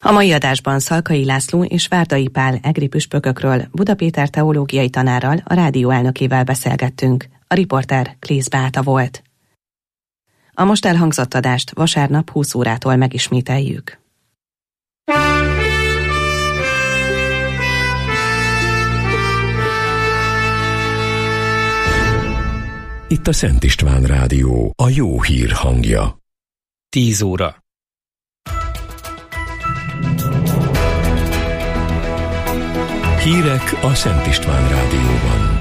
A mai adásban Szalkai László és Várdai Pál egri püspökökről Buda Péter teológiai tanárral, a rádió elnökével beszélgettünk. A riporter Klész Beáta volt. A most elhangzott adást vasárnap 20 órától megismételjük. Itt a Szent István Rádió, a jó hír hangja. 10 óra. Hírek a Szent István Rádióban.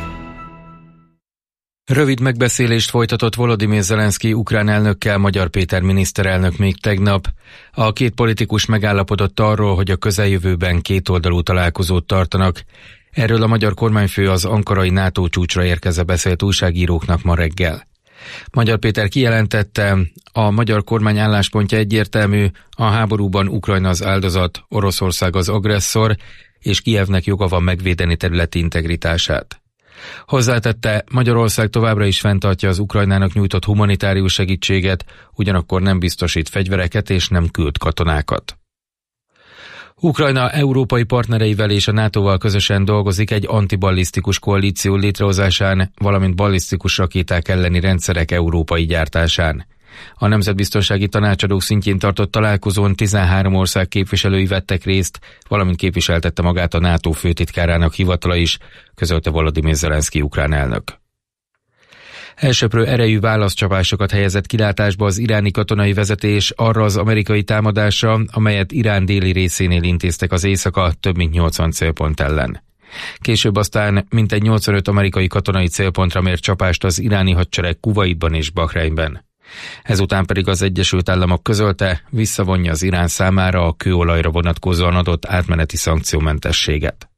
Rövid megbeszélést folytatott Volodymyr Zelenszky ukrán elnökkel Magyar Péter miniszterelnök még tegnap. A két politikus megállapodott arról, hogy a közeljövőben kétoldalú találkozót tartanak. Erről a magyar kormányfő az ankarai NATO csúcsra érkezve beszélt újságíróknak ma reggel. Magyar Péter kijelentette, a magyar kormány álláspontja egyértelmű, a háborúban Ukrajna az áldozat, Oroszország az agresszor, és Kijevnek joga van megvédeni területi integritását. Hozzátette, Magyarország továbbra is fenntartja az Ukrajnának nyújtott humanitárius segítséget, ugyanakkor nem biztosít fegyvereket és nem küld katonákat. Ukrajna európai partnereivel és a NATO-val közösen dolgozik egy antiballisztikus koalíció létrehozásán, valamint ballisztikus rakéták elleni rendszerek európai gyártásán. A Nemzetbiztonsági Tanácsadók szintjén tartott találkozón 13 ország képviselői vettek részt, valamint képviseltette magát a NATO főtitkárának hivatala is, közölte Volodymyr Zelenszky ukrán elnök. Elsöprő erejű válaszcsapásokat helyezett kilátásba az iráni katonai vezetés arra az amerikai támadásra, amelyet Irán déli részénél intéztek az éjszaka több mint 80 célpont ellen. Később aztán mintegy 85 amerikai katonai célpontra mért csapást az iráni hadsereg Kuvaitban és Bahreinben. Ezután pedig az Egyesült Államok közölte, visszavonja az Irán számára a kőolajra vonatkozóan adott átmeneti szankciómentességet.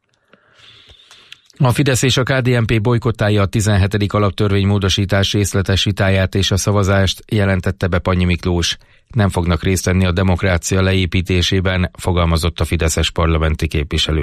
A Fidesz és a KDNP bojkottálja a 17. alaptörvénymódosítás részletes vitáját és a szavazást, jelentette be Pannyi Miklós. Nem fognak részt venni a demokrácia leépítésében, fogalmazott a fideszes parlamenti képviselő.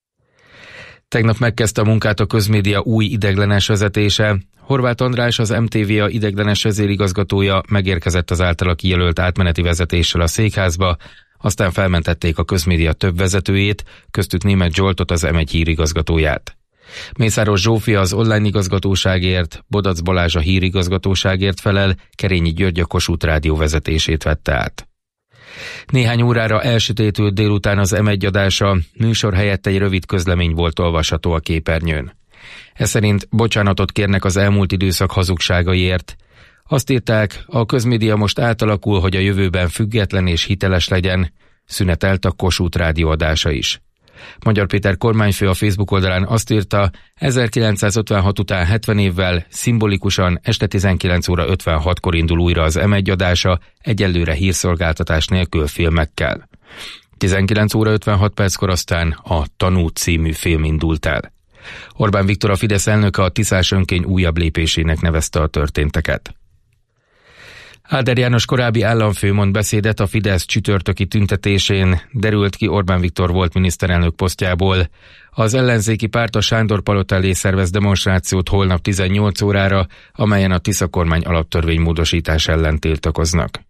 Tegnap megkezdte a munkát a közmédia új ideiglenes vezetése. Horváth András, az MTV-a ideiglenes vezérigazgatója megérkezett az általa kijelölt átmeneti vezetéssel a székházba, aztán felmentették a közmédia több vezetőjét, köztük Németh Zsoltot, az M1 hírigazgatóját. Mészáros Zsófia az online igazgatóságért, Bodac Balázs a hírigazgatóságért felel, Kerényi György a Kossuth Rádió vezetését vette át. Néhány órára elsötétült délután az M1 adása, műsor helyett egy rövid közlemény volt olvasható a képernyőn. Ez szerint bocsánatot kérnek az elmúlt időszak hazugságaiért. Azt írták, a közmédia most átalakul, hogy a jövőben független és hiteles legyen, szünetelt a Kossuth Rádió adása is. Magyar Péter kormányfő a Facebook oldalán azt írta, 1956 után 70 évvel szimbolikusan este 19 óra 56-kor indul újra az M1 adása, egyelőre hírszolgáltatás nélkül filmekkel. 19 óra 56 perckor aztán a Tanú című film indult el. Orbán Viktor, a Fidesz elnöke, a Tiszás önkény újabb lépésének nevezte a történteket. Áder János korábbi államfő mond beszédet a Fidesz csütörtöki tüntetésén, derült ki Orbán Viktor volt miniszterelnök posztjából. Az ellenzéki párt a Sándor-palota elé szervez demonstrációt holnap 18 órára, amelyen a Tisza kormány alaptörvénymódosítás ellen tiltakoznak.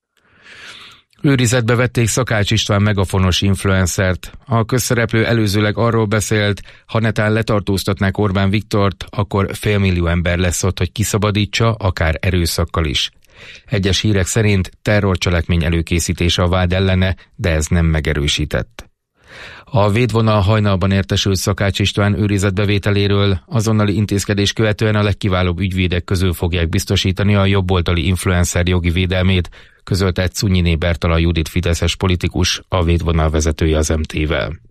Őrizetbe vették Szakács István megafonos influencert. A közszereplő előzőleg arról beszélt, ha netán letartóztatnák Orbán Viktort, akkor félmillió ember lesz ott, hogy kiszabadítsa, akár erőszakkal is. Egyes hírek szerint terrorcselekmény előkészítése a vád ellene, de ez nem megerősített. A védvonal hajnalban értesült Szakács István őrizetbevételéről, azonnali intézkedés követően a legkiválóbb ügyvédek közül fogják biztosítani a jobboldali influencer jogi védelmét, közölte Cunyiné Bertalan Judit fideszes politikus, a védvonal vezetője az MT-vel.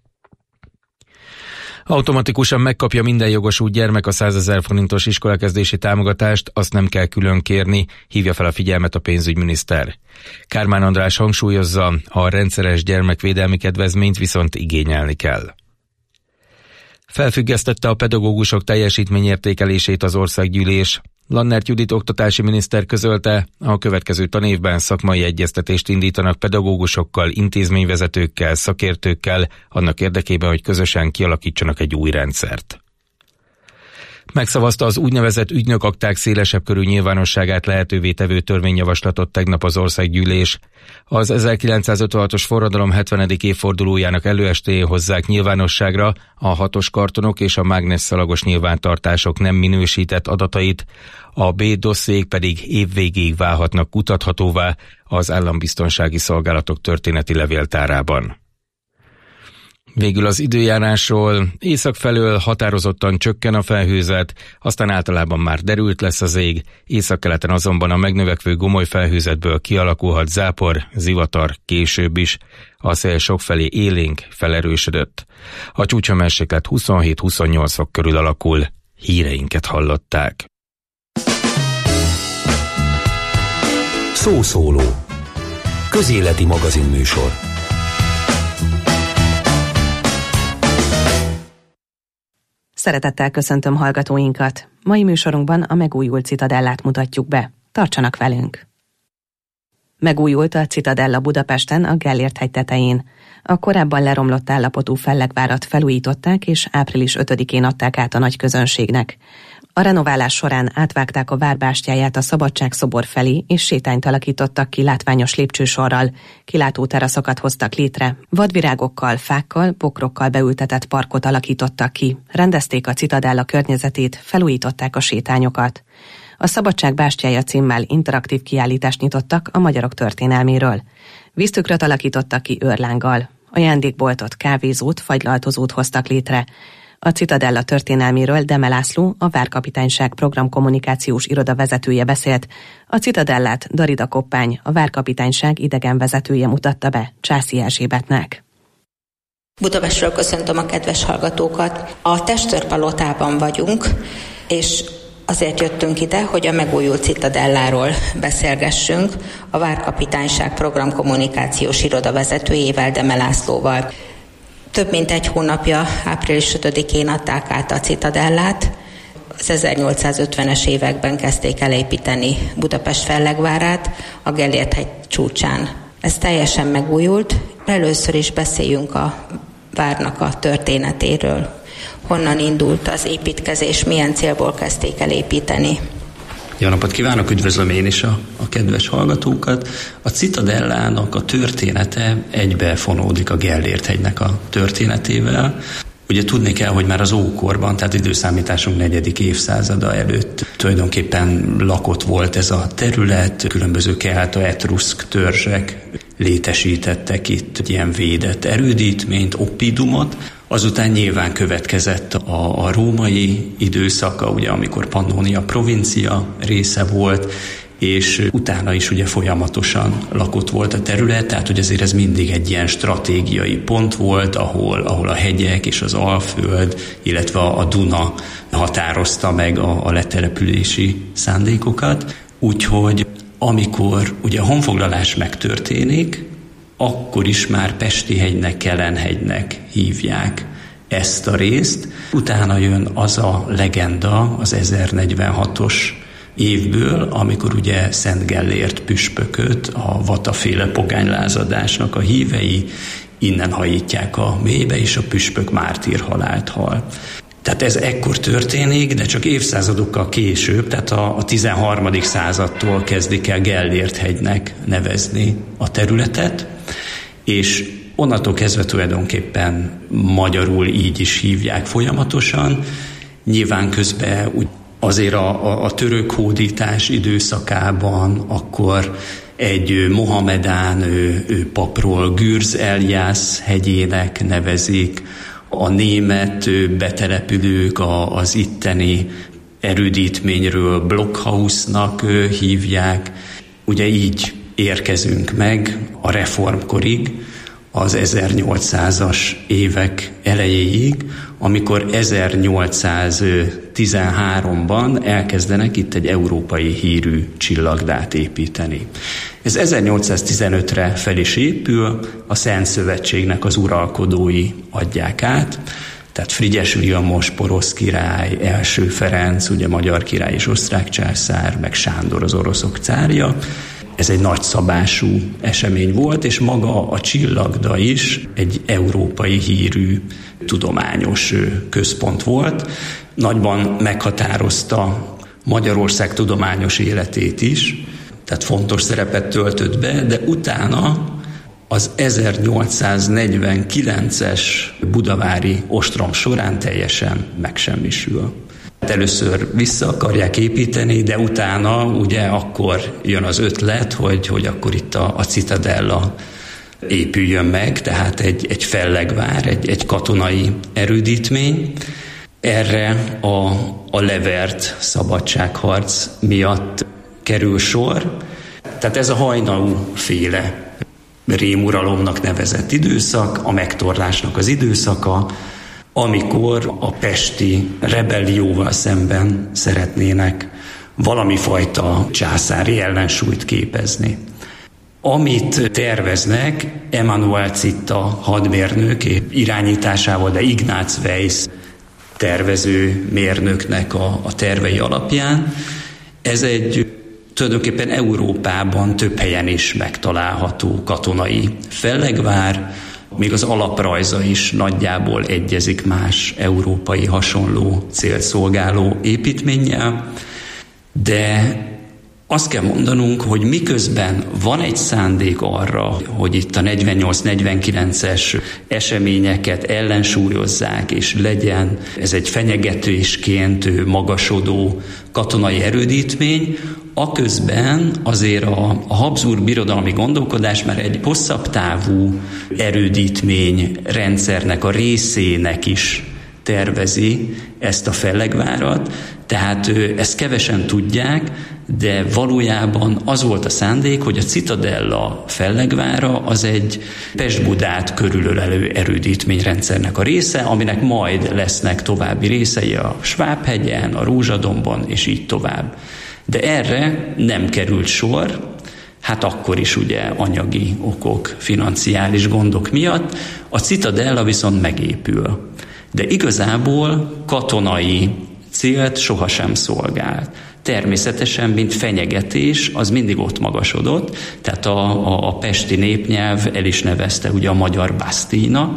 Automatikusan megkapja minden jogosult gyermek a 100 000 forintos iskolakezdési támogatást, azt nem kell külön kérni, hívja fel a figyelmet a pénzügyminiszter. Kármán András hangsúlyozza, a rendszeres gyermekvédelmi kedvezményt viszont igényelni kell. Felfüggesztette a pedagógusok teljesítményértékelését az országgyűlés. Lannert Judit oktatási miniszter közölte, a következő tanévben szakmai egyeztetést indítanak pedagógusokkal, intézményvezetőkkel, szakértőkkel, annak érdekében, hogy közösen kialakítsanak egy új rendszert. Megszavazta az úgynevezett ügynökakták szélesebb körű nyilvánosságát lehetővé tevő törvényjavaslatot tegnap az országgyűlés. Az 1956-os forradalom 70. évfordulójának előestéjén hozzák nyilvánosságra a hatos kartonok és a mágnesszalagos nyilvántartások nem minősített adatait, a B-dosszék pedig évvégéig válhatnak kutathatóvá az állambiztonsági szolgálatok történeti levéltárában. Végül az időjárásról: észak felől határozottan csökken a felhőzet, aztán általában már derült lesz az ég, északkeleten azonban a megnövekvő gomoly felhőzetből kialakulhat zápor, zivatar később is. A szél sokfelé élénk, felerősödött. A csúcshőmérséklet 27-28 fok körül alakul. Híreinket hallották. Szószóló. Közéleti magazinműsor. Szeretettel köszöntöm hallgatóinkat. Mai műsorunkban a megújult Citadellát mutatjuk be. Tartsanak velünk! Megújult a Citadella Budapesten, a Gellért-hegy tetején. A korábban leromlott állapotú fellegvárat felújították, és április 5-én adták át a nagy közönségnek. A renoválás során átvágták a várbástyáját a Szabadságszobor felé, és sétányt alakítottak ki látványos lépcsősorral, kilátóteraszokat hoztak létre, vadvirágokkal, fákkal, bokrokkal beültetett parkot alakítottak ki, rendezték a Citadella környezetét, felújították a sétányokat. A Szabadság bástyája címmel interaktív kiállítást nyitottak a magyarok történelméről. Víztükröt alakítottak ki őrlánggal, ajándékboltot, kávézót, fagylaltozót hoztak létre. A Citadella történelméről Deme László, a Várkapitányság programkommunikációs iroda vezetője beszélt. A Citadellát Darida Koppány, a Várkapitányság idegenvezetője mutatta be Császi Erzsébetnek. Budapestről köszöntöm a kedves hallgatókat. A Testőrpalotában vagyunk, és azért jöttünk ide, hogy a megújult Citadelláról beszélgessünk a Várkapitányság programkommunikációs iroda vezetőjével, Deme Lászlóval. Több mint egy hónapja, április 5-én adták át a Citadellát. Az 1850-es években kezdték elépíteni Budapest fellegvárát a Gellért-hegy csúcsán. Ez teljesen megújult. Először is beszéljünk a várnak a történetéről. Honnan indult az építkezés, milyen célból kezdték el építeni? Jó napot kívánok, üdvözlöm én is a kedves hallgatókat. A Citadellának a története egybefonódik a Gellért-hegynek a történetével. Ugye tudni kell, hogy már az ókorban, tehát időszámításunk 4. évszázada előtt tulajdonképpen lakott volt ez a terület, különböző kelta-etruszk törzsek létesítettek itt egy ilyen védett erődítményt, oppidumot. Azután nyilván következett a római időszaka, ugye, amikor Pannonia provincia része volt, és utána is ugye folyamatosan lakott volt a terület, tehát hogy azért ez mindig egy ilyen stratégiai pont volt, ahol a hegyek és az Alföld, illetve a Duna határozta meg a letelepülési szándékokat. Úgyhogy amikor ugye a honfoglalás megtörténik, akkor is már Pesti-hegynek, Kelenhegynek hívják ezt a részt. Utána jön az a legenda az 1046-os évből, amikor ugye Szent Gellért püspököt, a vataféle pogánylázadásnak a hívei innen hajítják a mélybe, és a püspök mártírhalált hal. Tehát ez ekkor történik, de csak évszázadokkal később, tehát a 13. századtól kezdik el Gellért-hegynek nevezni a területet, és onnantól kezdve tulajdonképpen magyarul így is hívják folyamatosan. Nyilván közben azért a török hódítás időszakában akkor egy mohamedán papról Gürz Eliász hegyének nevezik, a német betelepülők az itteni erődítményről Blockhausnak hívják. Ugye így érkezünk meg a reformkorig, az 1800-as évek elejéig, amikor 1813-ban elkezdenek itt egy európai hírű csillagdát építeni. Ez 1815-re fel is épül, a Szent Szövetségnek az uralkodói adják át, tehát Frigyes Vilmos, porosz király, első Ferenc, ugye magyar király és osztrák császár, meg Sándor az oroszok cárja, ez egy nagyszabású esemény volt, és maga a Csillagda is egy európai hírű tudományos központ volt. Nagyban meghatározta Magyarország tudományos életét is, tehát fontos szerepet töltött be, de utána az 1849-es budavári ostrom során teljesen megsemmisül. Először vissza akarják építeni, de utána ugye akkor jön az ötlet, hogy akkor itt a Citadella épüljön meg, tehát egy fellegvár, egy katonai erődítmény. Erre a levert szabadságharc miatt kerül sor. Tehát ez a Hajnau féle rémuralomnak nevezett időszak, a megtorlásnak az időszaka, amikor a pesti rebellióval szemben szeretnének valami fajta császári ellensúlyt képezni. Amit terveznek, Emanuel Citta hadmérnök irányításával, de Ignác Weiss tervező mérnöknek a tervei alapján, ez egy tulajdonképpen Európában több helyen is megtalálható katonai fellegvár, még az alaprajza is nagyjából egyezik más európai hasonló célt szolgáló építménnyel, de azt kell mondanunk, hogy miközben van egy szándék arra, hogy itt a 48-49-es eseményeket ellensúlyozzák, és legyen ez egy fenyegetésként magasodó katonai erődítmény, aközben azért a Habsburg birodalmi gondolkodás már egy hosszabb távú erődítmény rendszernek a részének is tervezi ezt a fellegvárat, tehát ezt kevesen tudják, de valójában az volt a szándék, hogy a Citadella fellegvára az egy Pest-Budát körülölelő erődítményrendszernek a része, aminek majd lesznek további részei a Svábhegyen, a Rózsadombon, és így tovább. De erre nem került sor, hát akkor is ugye anyagi okok, financiális gondok miatt, a Citadella viszont megépül. De igazából katonai célt sohasem szolgált. Természetesen, mint fenyegetés, az mindig ott magasodott, tehát a pesti népnyelv el is nevezte ugye a magyar Bastille-nak,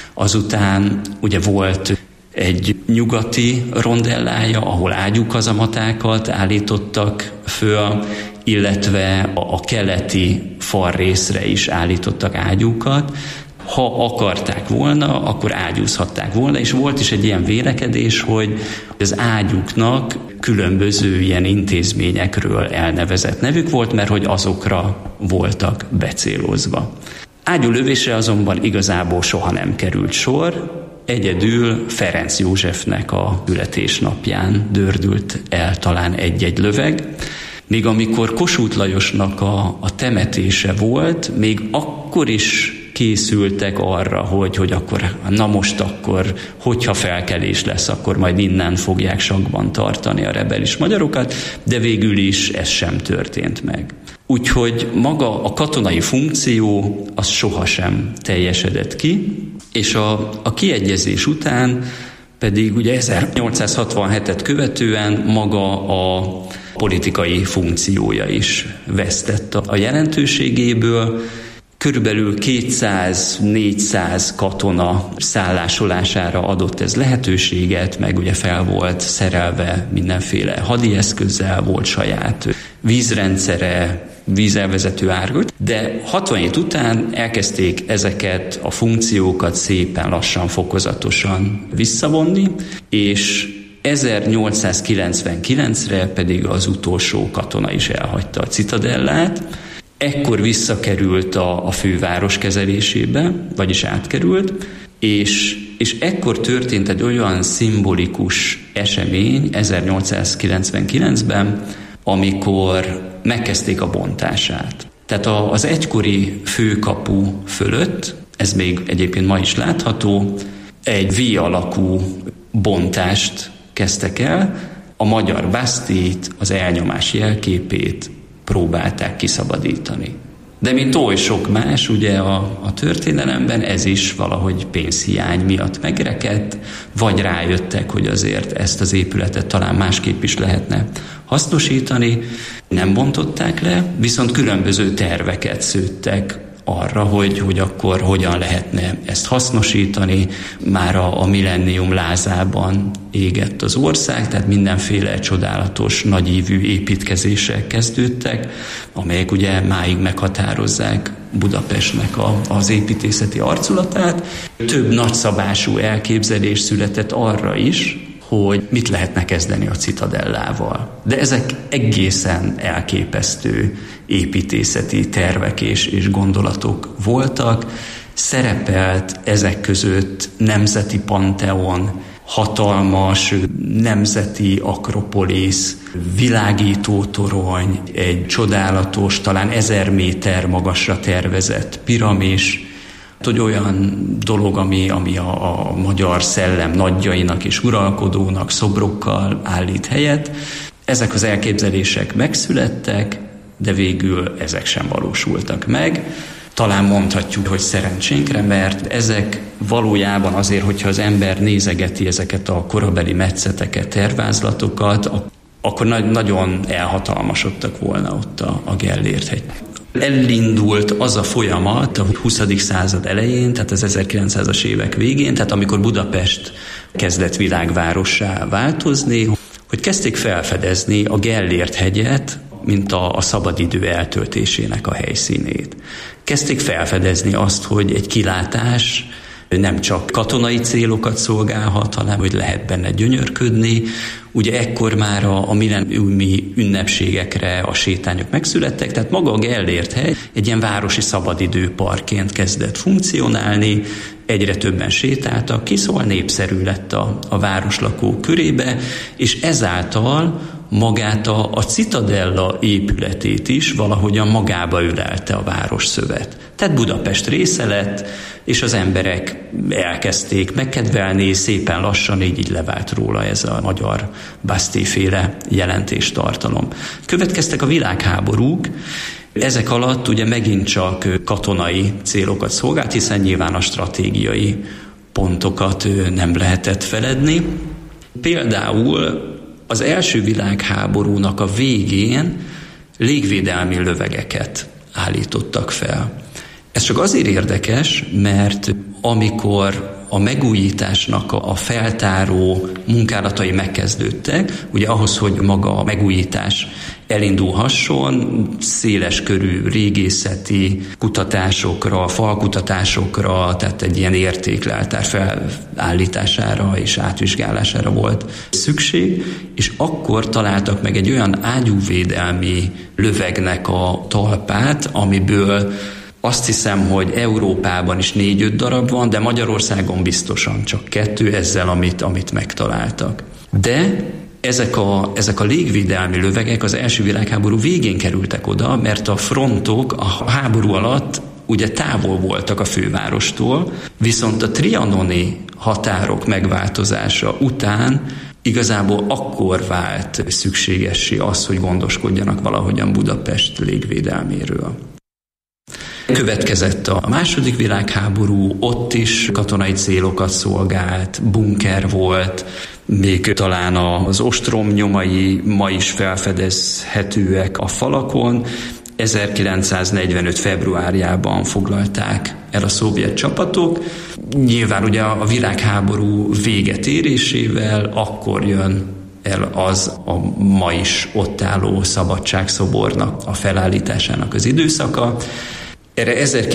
azután ugye volt egy nyugati rondellája, ahol ágyúkazamatákat állítottak föl, illetve a keleti falrészre is állítottak ágyúkat. Ha akarták volna, akkor ágyúzhatták volna, és volt is egy ilyen vélekedés, hogy az ágyúknak különböző ilyen intézményekről elnevezett nevük volt, mert hogy azokra voltak becélozva. Ágyúlövésre azonban igazából soha nem került sor, egyedül Ferenc Józsefnek a születésnapján dördült el talán egy-egy löveg, még amikor Kossuth Lajosnak a temetése volt, még akkor is készültek arra, hogy akkor, na most akkor, hogyha felkelés lesz, akkor majd innen fogják sakban tartani a rebelis magyarokat, de végül is ez sem történt meg. Úgyhogy maga a katonai funkció az sohasem teljesedett ki, és a kiegyezés után pedig ugye 1867-et követően maga a politikai funkciója is vesztett a jelentőségéből. Körülbelül 200-400 katona szállásolására adott ez lehetőséget, meg ugye fel volt szerelve mindenféle hadi eszközzel, volt saját vízrendszere, vízelvezető árgott, de 67 után elkezdték ezeket a funkciókat szépen lassan, fokozatosan visszavonni, és 1899-re pedig az utolsó katona is elhagyta a Citadellát. Ekkor visszakerült a főváros kezelésébe, vagyis átkerült, és ekkor történt egy olyan szimbolikus esemény 1899-ben, amikor megkezdték a bontását. Tehát az egykori főkapu fölött, ez még egyébként ma is látható, egy V-alakú bontást kezdtek el, a magyar Bastille-t, az elnyomás jelképét próbálták kiszabadítani. De mint oly sok más, ugye a történelemben ez is valahogy pénzhiány miatt megrekedt, vagy rájöttek, hogy azért ezt az épületet talán másképp is lehetne hasznosítani. Nem bontották le, viszont különböző terveket szőttek arra, hogy akkor hogyan lehetne ezt hasznosítani. Már a millennium lázában égett az ország, tehát mindenféle csodálatos, nagyívű építkezések kezdődtek, amelyek ugye máig meghatározzák Budapestnek az építészeti arculatát. Több nagyszabású elképzelés született arra is, hogy mit lehetne kezdeni a Citadellával. De ezek egészen elképesztő építészeti tervek és gondolatok voltak. Szerepelt ezek között nemzeti panteon, hatalmas nemzeti akropolisz, világítótorony, egy csodálatos, talán 1000 méter magasra tervezett piramis, hogy olyan dolog, ami a magyar szellem nagyjainak és uralkodónak szobrokkal állít helyet. Ezek az elképzelések megszülettek, de végül ezek sem valósultak meg. Talán mondhatjuk, hogy szerencsénkre, mert ezek valójában azért, hogyha az ember nézegeti ezeket a korabeli metszeteket, tervázlatokat, akkor nagyon elhatalmasodtak volna ott a Gellért-hegy. Elindult az a folyamat a 20. század elején, tehát az 1900-as évek végén, tehát amikor Budapest kezdett világvárossá változni, hogy kezdték felfedezni a Gellért-hegyet, mint a szabadidő eltöltésének a helyszínét. Kezdték felfedezni azt, hogy egy kilátás nem csak katonai célokat szolgálhat, hanem hogy lehet benne gyönyörködni. Ugye ekkor már a millenniumi ünnepségekre a sétányok megszülettek, tehát maga a Gellért-hegy egy ilyen városi szabadidőparkként kezdett funkcionálni, egyre többen sétáltak ki, szóval népszerű lett a városlakók körébe, és ezáltal magát a Citadella épületét is valahogyan magába ölelte a városszövet. Tehát Budapest része lett, és az emberek elkezdték megkedvelni, szépen lassan így levált róla ez a magyar Bastille-féle jelentéstartalom. Következtek a világháborúk, ezek alatt ugye megint csak katonai célokat szolgált, hiszen nyilván a stratégiai pontokat nem lehetett feledni. Például az első világháborúnak a végén légvédelmi lövegeket állítottak fel. Ez csak azért érdekes, mert amikor a megújításnak a feltáró munkálatai megkezdődtek, ugye ahhoz, hogy maga a megújítás elindulhasson, széles körű régészeti kutatásokra, falkutatásokra, tehát egy ilyen értékleltár felállítására és átvizsgálására volt szükség, és akkor találtak meg egy olyan ágyúvédelmi lövegnek a talpát, amiből azt hiszem, hogy Európában is 4-5 darab van, de Magyarországon biztosan csak 2 ezzel, amit megtaláltak. De ezek a légvédelmi lövegek az első világháború végén kerültek oda, mert a frontok a háború alatt ugye távol voltak a fővárostól, viszont a trianoni határok megváltozása után igazából akkor vált szükségessé az, hogy gondoskodjanak valahogyan Budapest légvédelméről. Következett a második világháború, ott is katonai célokat szolgált, bunker volt, még talán az ostrom nyomai ma is felfedezhetőek a falakon. 1945. februárjában foglalták el a szovjet csapatok. Nyilván ugye a világháború véget érésével akkor jön el az a ma is ott álló szabadságszobornak a felállításának az időszaka. Erre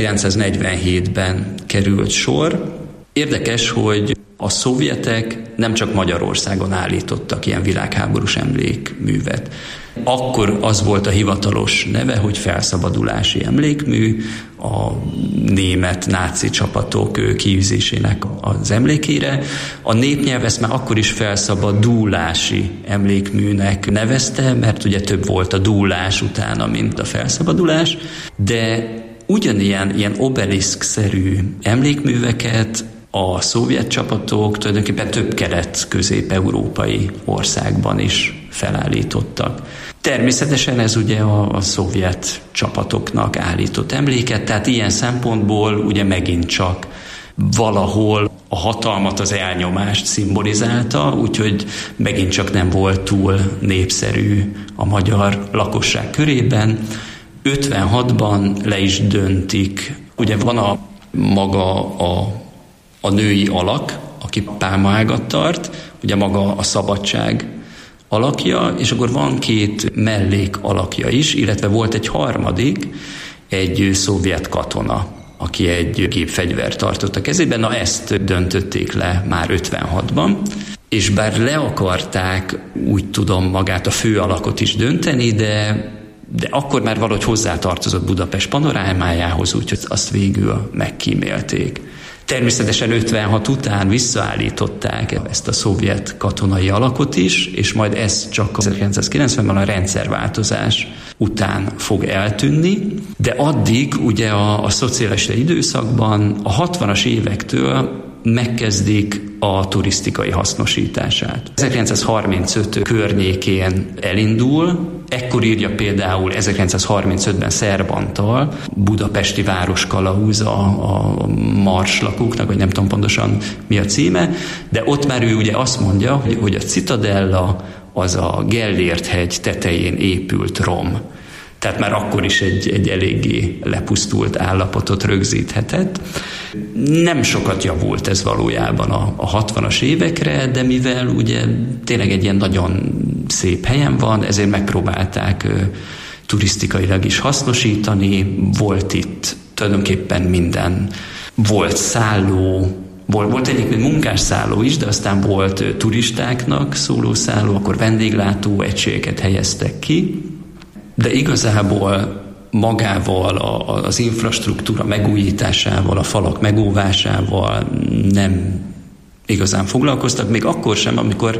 1947-ben került sor. Érdekes, hogy a szovjetek nem csak Magyarországon állítottak ilyen világháborús emlékművet. Akkor az volt a hivatalos neve, hogy felszabadulási emlékmű, a német náci csapatok kiűzésének az emlékére. A népnyelv ezt már akkor is felszabadulási emlékműnek nevezte, mert ugye több volt a dúlás utána, mint a felszabadulás, de ugyanilyen obeliszk-szerű emlékműveket a szovjet csapatok tulajdonképpen több kelet-közép-európai országban is felállítottak. Természetesen ez ugye a szovjet csapatoknak állított emléket, tehát ilyen szempontból ugye megint csak valahol a hatalmat, az elnyomást szimbolizálta, úgyhogy megint csak nem volt túl népszerű a magyar lakosság körében. 56-ban le is döntik, ugye van maga a női alak, aki pálmaágat tart, ugye maga a szabadság alakja, és akkor van 2 mellék alakja is, illetve volt egy harmadik, egy szovjet katona, aki egy gépfegyvert tartott a kezében. Na ezt döntötték le már 56-ban, és bár le akarták, úgy tudom, magát a fő alakot is dönteni, de akkor már valahogy hozzátartozott Budapest panorámájához, úgyhogy azt végül megkímélték. Természetesen 56 után visszaállították ezt a szovjet katonai alakot is, és majd ez csak 1990-ben a rendszerváltozás után fog eltűnni, de addig ugye a szocialista időszakban a 60-as évektől megkezdik a turisztikai hasznosítását. 1935 környékén elindul, ekkor írja például 1935-ben Szerb Antal, budapesti városkalauz a marslakóknak, vagy nem tudom pontosan mi a címe, de ott már ő ugye azt mondja, hogy a Citadella az a Gellért-hegy tetején épült rom. Tehát már akkor is egy eléggé lepusztult állapotot rögzíthetett. Nem sokat javult ez valójában a 60-as évekre, de mivel ugye tényleg egy ilyen nagyon szép helyen van, ezért megpróbálták turisztikailag is hasznosítani. Volt itt tulajdonképpen minden. Volt szálló, volt egyébként munkásszálló is, de aztán volt turistáknak szóló szálló, akkor vendéglátó egységeket helyeztek ki. De igazából magával, az infrastruktúra megújításával, a falak megóvásával nem igazán foglalkoztak, még akkor sem, amikor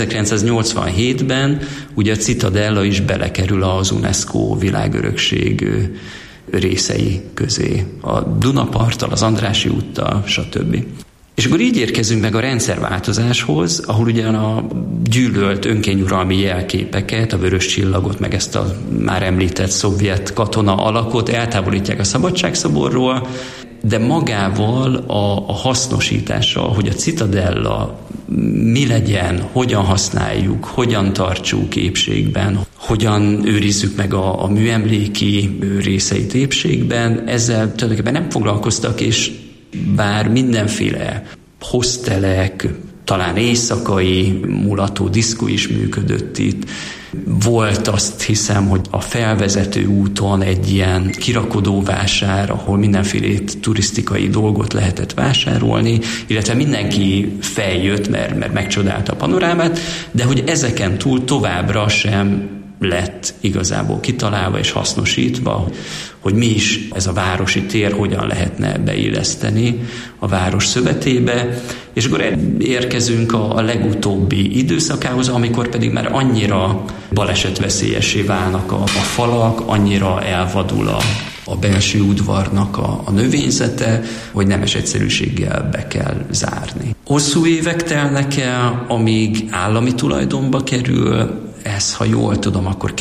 1987-ben ugye a Citadella is belekerül az UNESCO világörökség részei közé. A Dunaparttal, az Andrássy úttal, stb. És akkor így érkezünk meg a rendszerváltozáshoz, ahol ugyan a gyűlölt önkényuralmi jelképeket, a vörös csillagot, meg ezt a már említett szovjet katona alakot eltávolítják a Szabadságszoborról, de magával a hasznosítással, hogy a Citadella mi legyen, hogyan használjuk, hogyan tartsuk épségben, hogyan őrizzük meg a műemléki részeit épségben, ezzel tulajdonképpen nem foglalkoztak, és bár mindenféle hostelek, talán éjszakai mulató diszkó is működött itt. Volt, azt hiszem, hogy a felvezető úton egy ilyen kirakodóvásár, ahol mindenféle turisztikai dolgot lehetett vásárolni, illetve mindenki feljött, mert megcsodálta a panorámát, de hogy ezeken túl továbbra sem lett igazából kitalálva és hasznosítva, hogy mi is ez a városi tér, hogyan lehetne beilleszteni a város szövetébe, és akkor érkezünk a legutóbbi időszakához, amikor pedig már annyira balesetveszélyessé válnak a falak, annyira elvadul a belső udvarnak a növényzete, hogy nemes egyszerűséggel be kell zárni. Hosszú évek telnek el, amíg állami tulajdonba kerül. Ez, ha jól tudom, akkor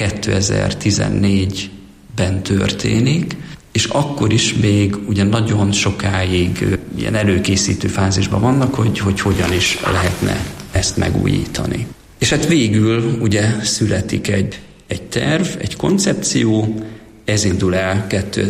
2014-ben történik, és akkor is még ugye nagyon sokáig ilyen előkészítő fázisban vannak, hogy hogyan is lehetne ezt megújítani. És hát végül ugye születik egy terv, egy koncepció, ez indul el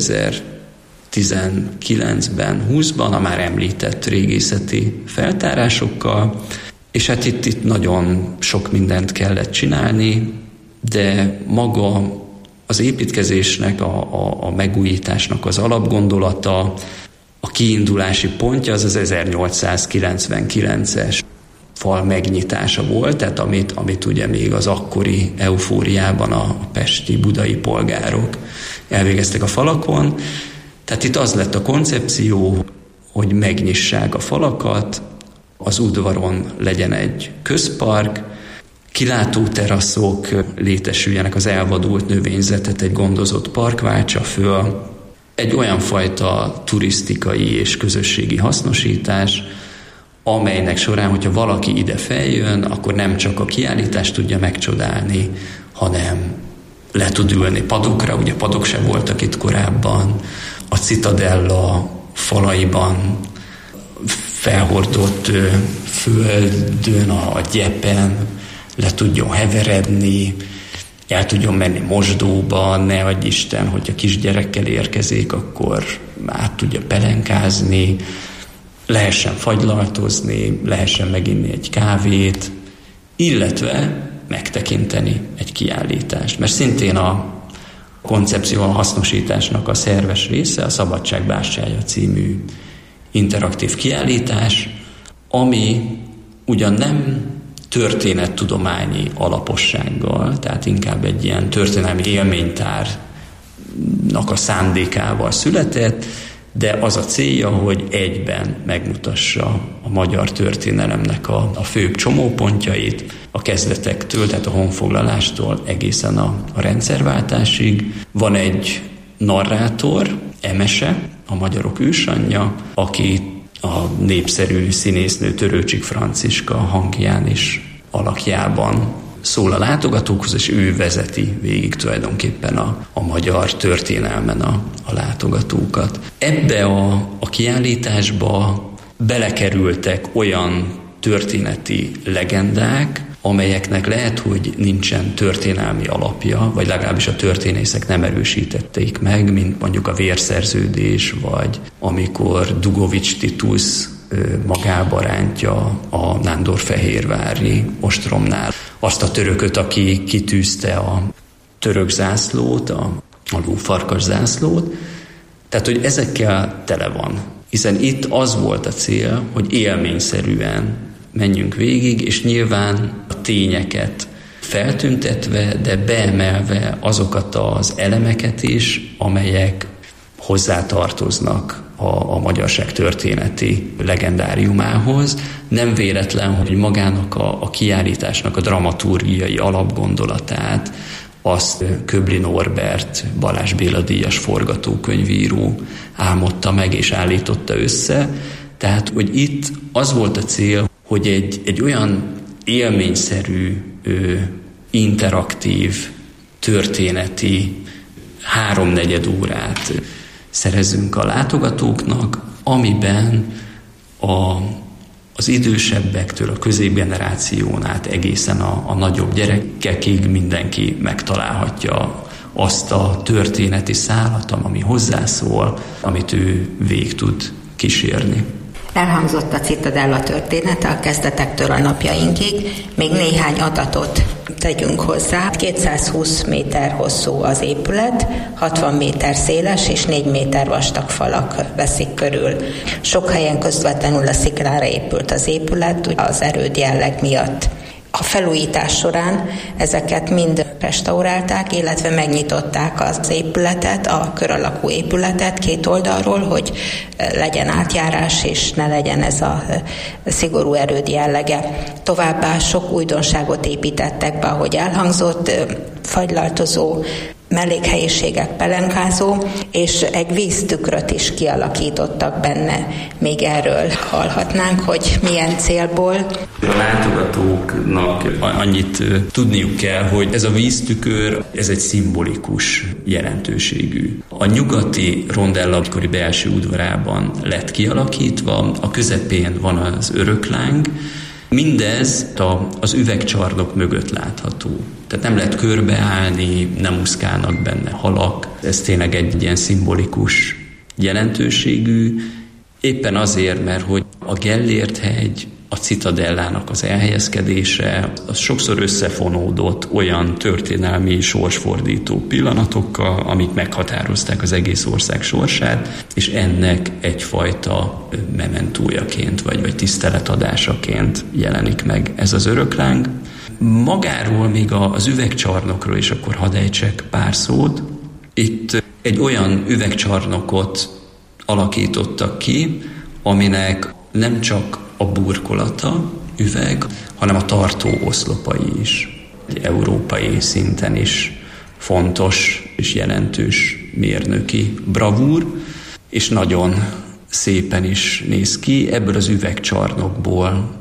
2019-ben, 20-ban a már említett régészeti feltárásokkal, és hát itt nagyon sok mindent kellett csinálni, de maga az építkezésnek, a megújításnak az alapgondolata, a kiindulási pontja az 1899-es fal megnyitása volt, tehát amit ugye még az akkori eufóriában a pesti, budai polgárok elvégeztek a falakon. Tehát itt az lett a koncepció, hogy megnyissák a falakat, az udvaron legyen egy közpark, kilátóteraszok létesüljenek, az elvadult növényzetet egy gondozott park váltsa föl, egy olyan fajta turisztikai és közösségi hasznosítás, amelynek során, hogyha valaki ide feljön, akkor nem csak a kiállítást tudja megcsodálni, hanem le tud ülni padokra, ugye padok se voltak itt korábban, a Citadella falaiban felhordott földön, a gyepen le tudjon heveredni, el tudjon menni mosdóba, ne adj Isten, hogyha kisgyerekkel érkezik, akkor át tudja pelenkázni, lehessen fagylaltozni, lehessen meginni egy kávét, illetve megtekinteni egy kiállítást. Mert szintén a koncepció hasznosításnak a szerves része a Szabadság bástyája című interaktív kiállítás, ami ugyan nem történettudományi alapossággal, tehát inkább egy ilyen történelmi élménytárnak a szándékával született, de az a célja, hogy egyben megmutassa a magyar történelemnek a főbb csomópontjait, a kezdetektől, tehát a honfoglalástól egészen a rendszerváltásig. Van egy narrátor, Emese, a magyarok ősanyja, aki a népszerű színésznő Törőcsik Franciska hangján is alakjában szól a látogatókhoz, és ő vezeti végig tulajdonképpen a magyar történelmen a látogatókat. Ebbe a kiállításba belekerültek olyan történeti legendák, amelyeknek lehet, hogy nincsen történelmi alapja, vagy legalábbis a történészek nem erősítették meg, mint mondjuk a vérszerződés, vagy amikor Dugovics Titus magába rántja a nándorfehérvári ostromnál azt a törököt, aki kitűzte a török zászlót, a lófarkas zászlót. Tehát, hogy ezekkel tele van. Hiszen itt az volt a cél, hogy élményszerűen menjünk végig, és nyilván a tényeket feltüntetve, de beemelve azokat az elemeket is, amelyek hozzátartoznak a magyarság történeti legendáriumához. Nem véletlen, hogy magának a kiállításnak a dramaturgiai alapgondolatát azt Köbli Norbert, Balázs Béla díjas forgatókönyvíró álmodta meg és állította össze. Tehát, hogy itt az volt a cél, hogy egy olyan élményszerű, interaktív, történeti 3-4 órát szerezzünk a látogatóknak, amiben az idősebbektől a középgeneráción át egészen a nagyobb gyerekekig mindenki megtalálhatja azt a történeti szálat, ami hozzászól, amit ő végig tud kísérni. Elhangzott a Citadella története a kezdetektől a napjainkig, még néhány adatot tegyünk hozzá. 220 méter hosszú az épület, 60 méter széles és 4 méter vastag falak veszik körül. Sok helyen közvetlenül a sziklára épült az épület, az erőd jelleg miatt. A felújítás során ezeket mind restaurálták, illetve megnyitották az épületet, a kör alakú épületet 2 oldalról, hogy legyen átjárás, és ne legyen ez a szigorú erőd jellege. Továbbá sok újdonságot építettek be, ahogy elhangzott, fagylaltozó, mellékhelyiségek, pelenkázó, és egy víztükröt is kialakítottak benne. Még erről hallhatnánk, hogy milyen célból. A látogatóknak annyit tudniuk kell, hogy ez a víztükör, ez egy szimbolikus jelentőségű. A nyugati rondella egykori belső udvarában lett kialakítva, a közepén van az örökláng, mindez az üvegcsarnok mögött látható. Tehát nem lehet körbeállni, nem úszkálnak benne halak. Ez tényleg egy ilyen szimbolikus jelentőségű. Éppen azért, mert hogy a Gellért-hegy, a Citadellának az elhelyezkedése, az sokszor összefonódott olyan történelmi sorsfordító pillanatokkal, amik meghatározták az egész ország sorsát, és ennek egyfajta mementójaként, vagy tiszteletadásaként jelenik meg ez az örökláng. Magáról, még az üvegcsarnokról is akkor hadd ejtsek pár szót. Itt egy olyan üvegcsarnokot alakítottak ki, aminek nem csak a burkolata, üveg, hanem a tartó oszlopai is. Egy európai szinten is fontos és jelentős mérnöki bravúr, és nagyon szépen is néz ki. Ebből az üvegcsarnokból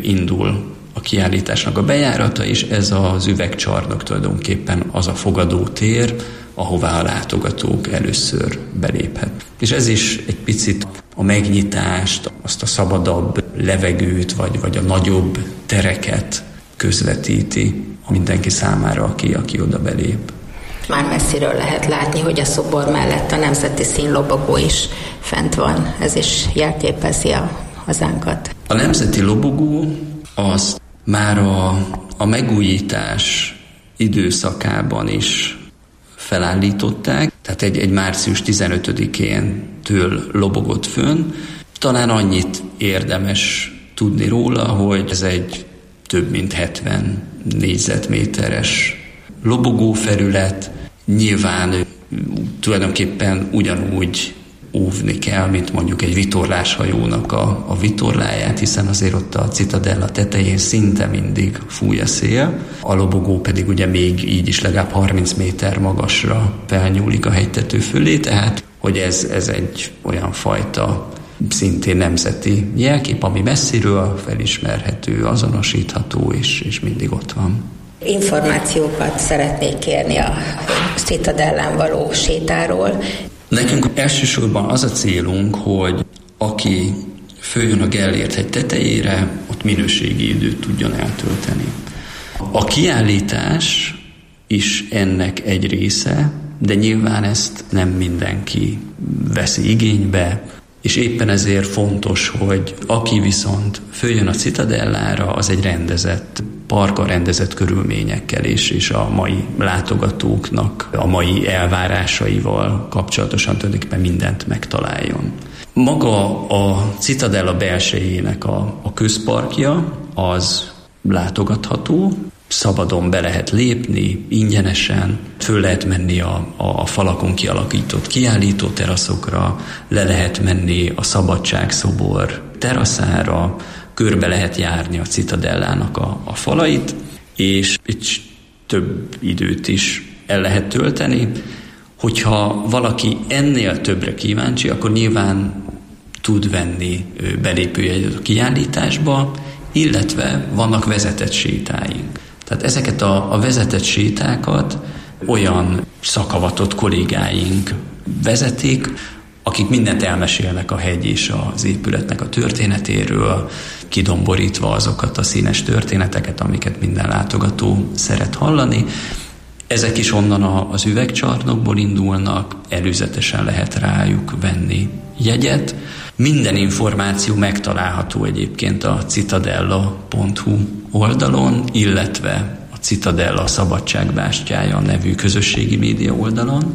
indul a kiállításnak a bejárata, és ez az üvegcsarnok tulajdonképpen az a fogadótér, ahová a látogatók először beléphet. És ez is egy picit a megnyitást, azt a szabadabb levegőt, vagy a nagyobb tereket közvetíti mindenki számára, aki oda belép. Már messziről lehet látni, hogy a szobor mellett a nemzeti színlobogó is fent van. Ez is jelképezi a hazánkat. A nemzeti lobogó az már a megújítás időszakában is felállították, tehát egy március 15-én től lobogott fönn. Talán annyit érdemes tudni róla, hogy ez egy több mint 70 négyzetméteres lobogófelület. Nyilván tulajdonképpen ugyanúgy óvni kell, mint mondjuk egy vitorláshajónak a vitorláját, hiszen azért ott a Citadella tetején szinte mindig fúj a szél. A lobogó pedig ugye még így is legalább 30 méter magasra felnyúlik a hegytető fölé, tehát hogy ez egy olyan fajta szintén nemzeti jelkép, ami messziről felismerhető, azonosítható, és mindig ott van. Információkat szeretnék kérni a Citadellán való sétáról. Nekünk elsősorban az a célunk, hogy aki följön a Gellért-hegy tetejére, ott minőségi időt tudjon eltölteni. A kiállítás is ennek egy része, de nyilván ezt nem mindenki veszi igénybe, és éppen ezért fontos, hogy aki viszont följön a Citadellára, az egy rendezett parkkal, rendezett körülményekkel és a mai látogatóknak a mai elvárásaival kapcsolatosan tulajdonképpen mindent megtaláljon. Maga a Citadella belsejének a közparkja az látogatható, szabadon be lehet lépni, ingyenesen, föl lehet menni a falakon kialakított kiállító teraszokra, le lehet menni a Szabadságszobor teraszára, körbe lehet járni a Citadellának a falait, és több időt is el lehet tölteni. Hogyha valaki ennél többre kíváncsi, akkor nyilván tud venni belépőjegyet a kiállításba, illetve vannak vezetett sétáink. Tehát ezeket a vezetett sétákat olyan szakavatott kollégáink vezetik, akik mindent elmesélnek a hegy és az épületnek a történetéről, kidomborítva azokat a színes történeteket, amiket minden látogató szeret hallani. Ezek is onnan az üvegcsarnokból indulnak, előzetesen lehet rájuk venni jegyet. Minden információ megtalálható egyébként a citadella.hu oldalon, illetve a Citadella Szabadságbástyája nevű közösségi média oldalon.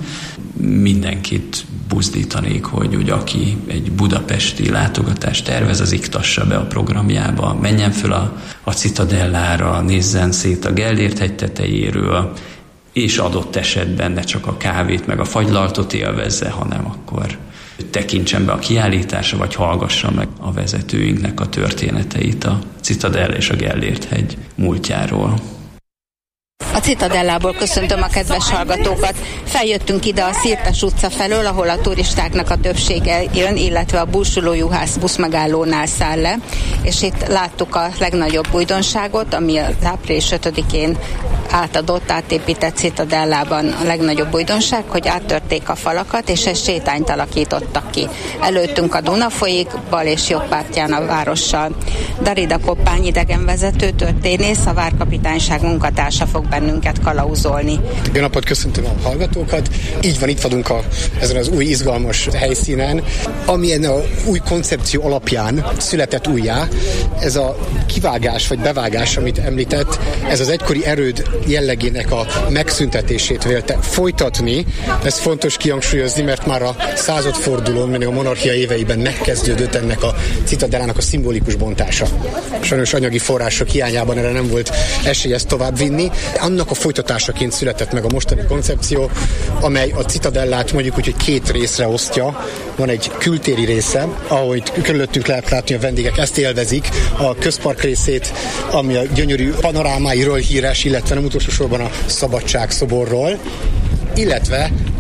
Mindenkit buzdítanék, hogy aki egy budapesti látogatást tervez, az iktassa be a programjába, menjen föl a Citadellára, nézzen szét a Gellért-hegy tetejéről, és adott esetben ne csak a kávét meg a fagylaltot élvezze, hanem akkor tekintsen be a kiállításra, vagy hallgassa meg a vezetőinknek a történeteit a Citadella és a Gellért-hegy múltjáról. A Citadellából köszöntöm a kedves hallgatókat. Feljöttünk ide a Szirtes utca felől, ahol a turistáknak a többsége jön, illetve a Búsuló-juhász buszmegállónál száll le, és itt láttuk a legnagyobb újdonságot, ami az április 5-én átépített Citadellában a legnagyobb újdonság, hogy áttörték a falakat, és egy sétányt alakítottak ki. Előttünk a Duna folyik, bal és jobb pártján a várossal. Darida Koppány idegenvezető történész, a várkapitányság munkatársa fog bennünket kalauzolni. Jó napot, köszöntöm a hallgatókat. Így van, itt vagyunk ezen az új izgalmas helyszínen, amilyen a új koncepció alapján született újjá. Ez a kivágás vagy bevágás, amit említett, ez az egykori erőd jellegének a megszüntetését vélte folytatni. Ez fontos kihangsúlyozni, mert már a századfordulón, még a monarchia éveiben megkezdődött ennek a Citadellának a szimbolikus bontása. Sajnos anyagi források hiányában erre nem volt esély ezt továbbvinni. Annak a folytatásaként született meg a mostani koncepció, amely a Citadellát mondjuk úgy, hogy két részre osztja. Van egy kültéri része, ahogy körülöttünk lehet látni, a vendégek ezt élvezik, a közpark részét, ami a gyönyörű panorámáiról híres, illetve nem utolsó sorban a Szabadságszoborról, illetve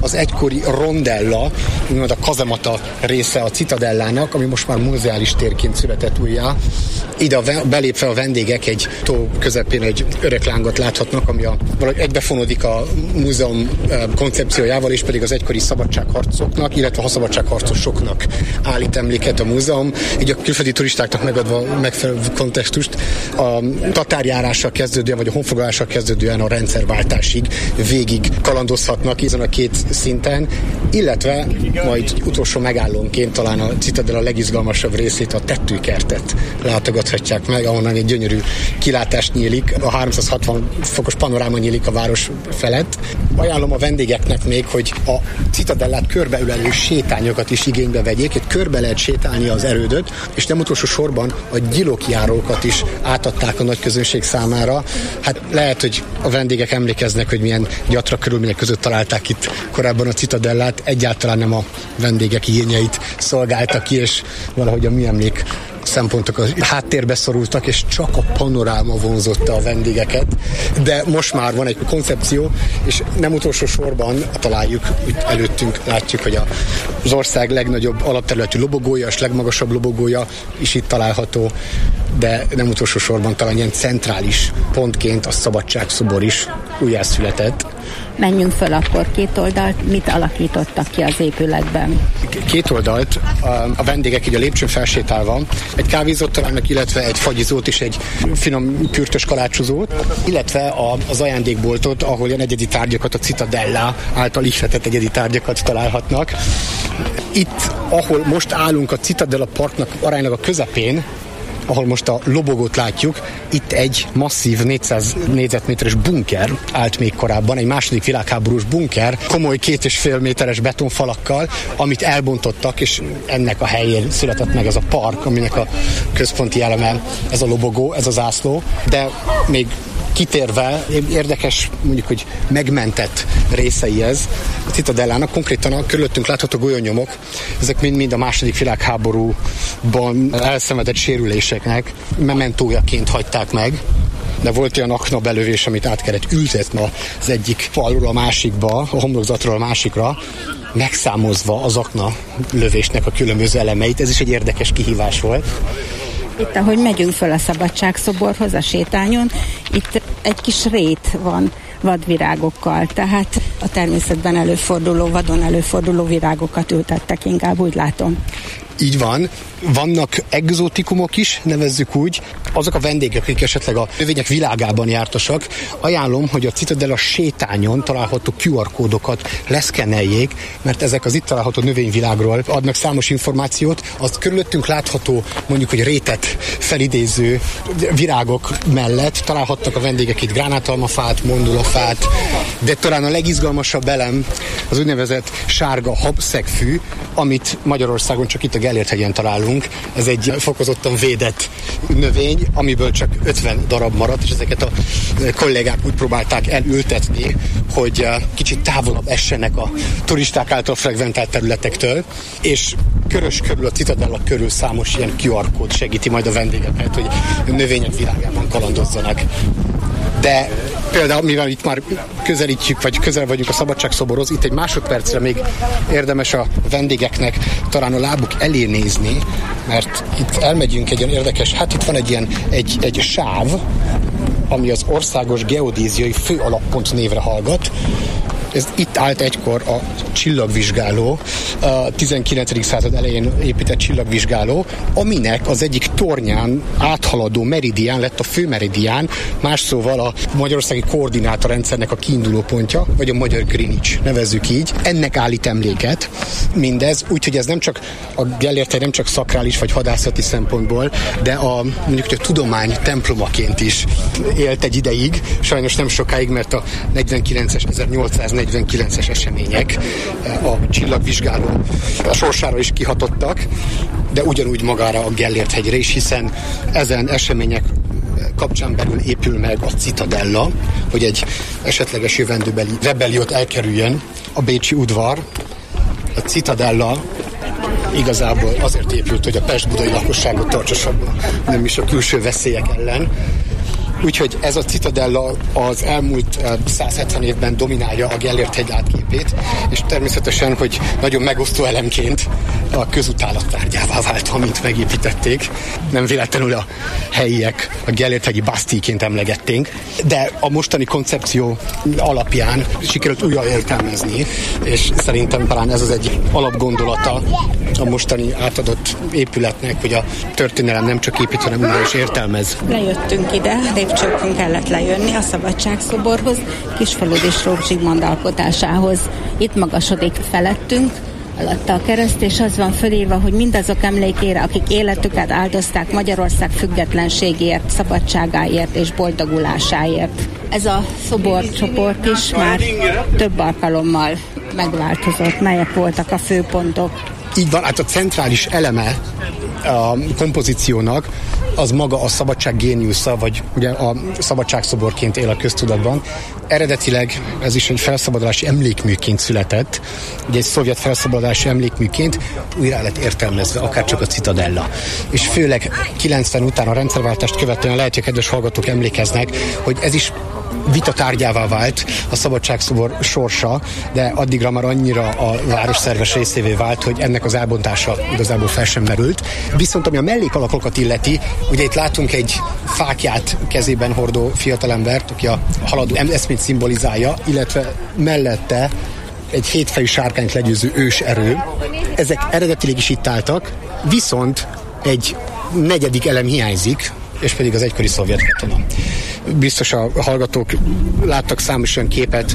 az egykori rondella, úgymond a kazemata része a Citadellának, ami most már muzeális térként született újjá. Ide belépve a vendégek egy tó közepén egy öreg lángot láthatnak, ami valahogy egybefonódik a múzeum koncepciójával, és pedig az egykori szabadságharcosoknak, illetve a szabadságharcosoknak állít emléket a múzeum. Így a külföldi turistáknak megadva megfelelő kontextust, a tatárjárással kezdődően, vagy a honfoglalással kezdődően a rendszerváltásig végig kalandozhatnak ezen a két szinten, illetve majd utolsó megállónként talán a Citadella legizgalmasabb részét, a tetőkertet látogathatják meg, ahonnan egy gyönyörű kilátás nyílik, a 360 fokos panoráma nyílik a város felett. Ajánlom a vendégeknek még, hogy a Citadellát körbeülelő sétányokat is igénybe vegyék, itt körbe lehet sétálni az erődöt, és nem utolsó sorban a gyilokjárókat is átadták a nagy közönség számára. Hát lehet, hogy a vendégek emlékeznek, hogy milyen gyatra körülmények között találták itt korábban a Citadellát, egyáltalán nem a vendégek igényeit szolgálta ki, és valahogy a műemlék szempontok a háttérbe szorultak, és csak a panoráma vonzotta a vendégeket, de most már van egy koncepció, és nem utolsó sorban találjuk, előttünk látjuk, hogy az ország legnagyobb alapterületű lobogója, és legmagasabb lobogója is itt található, de nem utolsó sorban talán ilyen centrális pontként a Szabadságszobor is újjászületett. Menjünk föl akkor két oldalt, mit alakítottak ki az épületben? Két oldalt a vendégek így a lépcsőn felsétálva egy kávézót találnak, illetve egy fagyizót és egy finom kürtös kalácsozót, illetve az ajándékboltot, ahol ilyen egyedi tárgyakat, a Citadella által ihletett egyedi tárgyakat találhatnak. Itt, ahol most állunk a Citadella Parknak aránylag a közepén, ahol most a lobogót látjuk, itt egy masszív 400 négyzetméteres bunker állt még korábban, egy második világháborús bunker, komoly 2,5 méteres betonfalakkal, amit elbontottak, és ennek a helyén született meg ez a park, aminek a központi eleme ez a lobogó, ez a zászló, de még kitérve, érdekes mondjuk, hogy megmentett részei ez a Citadellának, konkrétan a körülöttünk látható golyónyomok, ezek mind a második világháborúban elszenvedett sérüléseknek mementójaként hagyták meg, de volt olyan aknabelövés, amit át kellett ültetni az egyik falról a másikba, a homlokzatról a másikra, megszámozva az akna lövésnek a különböző elemeit. Ez is egy érdekes kihívás volt. Itt, ahogy megyünk föl a Szabadságszoborhoz, a sétányon, itt egy kis rét van vadvirágokkal, tehát a természetben előforduló, vadon előforduló virágokat ültettek, inkább úgy látom. Így van. Vannak egzotikumok is, nevezzük úgy. Azok a vendégek, akik esetleg a növények világában jártasak, ajánlom, hogy a Citadella sétányon található QR kódokat leszkenneljék, mert ezek az itt található növényvilágról adnak számos információt. Az körülöttünk látható, mondjuk, hogy rétet felidéző virágok mellett találhattak a vendégek itt gránátalmafát, mondulafát, de talán a legizgalmasabb elem az úgynevezett sárga habszegfű, amit Magyarországon csak itt a Gellért-hegyen találunk. Ez egy fokozottan védett növény, amiből csak 50 darab maradt, és ezeket a kollégák úgy próbálták elültetni, hogy kicsit távolabb essenek a turisták által frekventált területektől, és körös körül, a Citadella körül számos ilyen QR kód segíti majd a vendégeket, hogy növények világában kalandozzanak. De például, mivel itt már közelítjük, vagy közel vagyunk a Szabadságszoborhoz, itt egy másodpercre még érdemes a vendégeknek talán a lábuk elé nézni, mert itt elmegyünk egy olyan érdekes, hát itt van egy ilyen, egy sáv, ami az Országos Geodéziai Főalappont névre hallgat. Ez itt állt egykor a csillagvizsgáló, a 19. század elején épített csillagvizsgáló, aminek az egyik tornyán áthaladó meridián lett a főmeridián, más szóval a magyarországi koordinátorrendszernek a kiinduló pontja, vagy a magyar Greenwich, nevezzük így. Ennek állít emléket mindez, úgyhogy ez nem csak a Gellért-hegy nem csak szakrális vagy hadászati szempontból, de mondjuk a tudomány templomaként is élt egy ideig, sajnos nem sokáig, mert a 1849-es események a csillagvizsgáló a sorsára is kihatottak, de ugyanúgy magára a Gellért-hegyre is, hiszen ezen események kapcsán belül épül meg a Citadella, hogy egy esetleges jövendőbeli rebelliót elkerüljön a bécsi udvar. A Citadella igazából azért épült, hogy a pest-budai lakosságot tartsa, nem is a külső veszélyek ellen. Úgyhogy ez a Citadella az elmúlt 170 évben dominálja a Gellért-hegy látképét, és természetesen, hogy nagyon megosztó elemként a közutálat tárgyává vált, amint megépítették. Nem véletlenül a helyiek a Gellért-hegyi Bastille-ként emlegették, de a mostani koncepció alapján sikerült újra értelmezni, és szerintem talán ez az egy alapgondolata a mostani átadott épületnek, hogy a történelem nem csak épít, hanem újra is értelmez. Lejöttünk ide, lépcsőkön kellett lejönni a Szabadságszoborhoz, Kisfaludy Strók Zsigmond alkotásához. Itt magasodik felettünk, alatta a kereszt, és az van fölírva, hogy mindazok emlékére, akik életüket áldozták Magyarország függetlenségért, szabadságáért és boldogulásáért. Ez a szoborcsoport is már több alkalommal megváltozott. Melyek voltak a főpontok? Így van, hát a centrális eleme a kompozíciónak az maga a szabadság géniusza, vagy ugye a szabadságszoborként él a köztudatban. Eredetileg ez is egy felszabadulási emlékműként született, ugye egy szovjet felszabadulási emlékműként újra lett értelmezve, akárcsak a Citadella. És főleg 90 után a rendszerváltást követően lehet, hogy kedves hallgatók emlékeznek, hogy ez is vita tárgyává vált a szabadságszobor sorsa, de addigra már annyira a város szerves részévé vált, hogy ennek az elbontása igazából fel sem merült. Viszont ami a mellékalakokat illeti, ugye itt látunk egy fáklyát kezében hordó fiatalembert, aki a haladó eszmét szimbolizálja, illetve mellette egy hétfejű sárkányt legyőző ős erő. Ezek eredetileg is itt álltak, viszont egy negyedik elem hiányzik, és pedig az egykori szovjet katona. Biztos a hallgatók láttak számos olyan képet,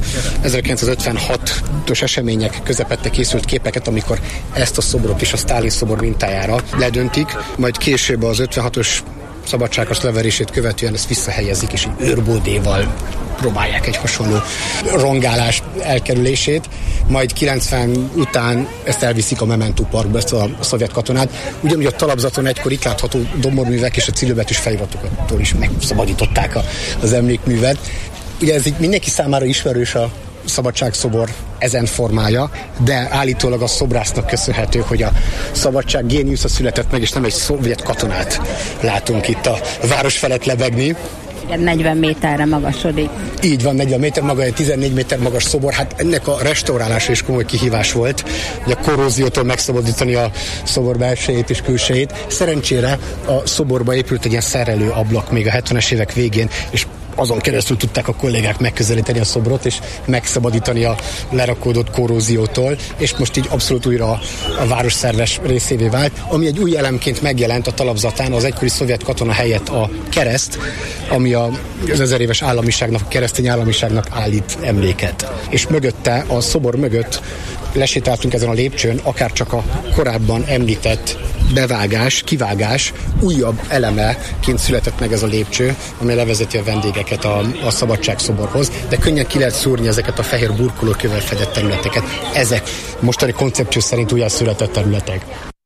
1956-os események közepette készült képeket, amikor ezt a szobrot is a Sztálin szobor mintájára ledöntik, majd később az 56-os szabadságos leverését követően ezt visszahelyezik, és egy őrbódéval próbálják egy hasonló rongálás elkerülését, majd 90 után ezt elviszik a Memento Parkba, ezt a szovjet katonát. Ugyanúgy a talapzaton egykor itt látható domborművek és a cilőbetűs feliratoktól is megszabadították az emlékművet. Ugye ez így mindenki számára ismerős a szabadságszobor ezen formája, de állítólag a szobrásznak köszönhető, hogy a szabadság géniusza született meg, és nem egy szovjet katonát látunk itt a város felett lebegni. 40 méterre magasodik. Így van, 40 méter maga, egy 14 méter magas szobor. Hát ennek a restaurálása is komoly kihívás volt, hogy a korróziótól megszabadítani a szobor belsejét és külsejét. Szerencsére a szoborba épült egy ilyen szerelő ablak még a 70-es évek végén, és azon keresztül tudták a kollégák megközelíteni a szobrot, és megszabadítani a lerakódott korróziótól, és most így abszolút újra a város szerves részévé vált, ami egy új elemként megjelent a talapzatán, az egykori szovjet katona helyett a kereszt, ami az 1000 éves államiságnak, a keresztény államiságnak állít emléket. És mögötte, a szobor mögött lesétáltunk ezen a lépcsőn, akár csak a korábban említett bevágás, kivágás újabb elemeként született meg ez a lépcső, ami levezeti a vendégeket a szabadságszoborhoz, de könnyen ki lehet szúrni ezeket a fehér burkolókővel fedett területeket. Ezek mostani koncepció szerint újjászületett területek.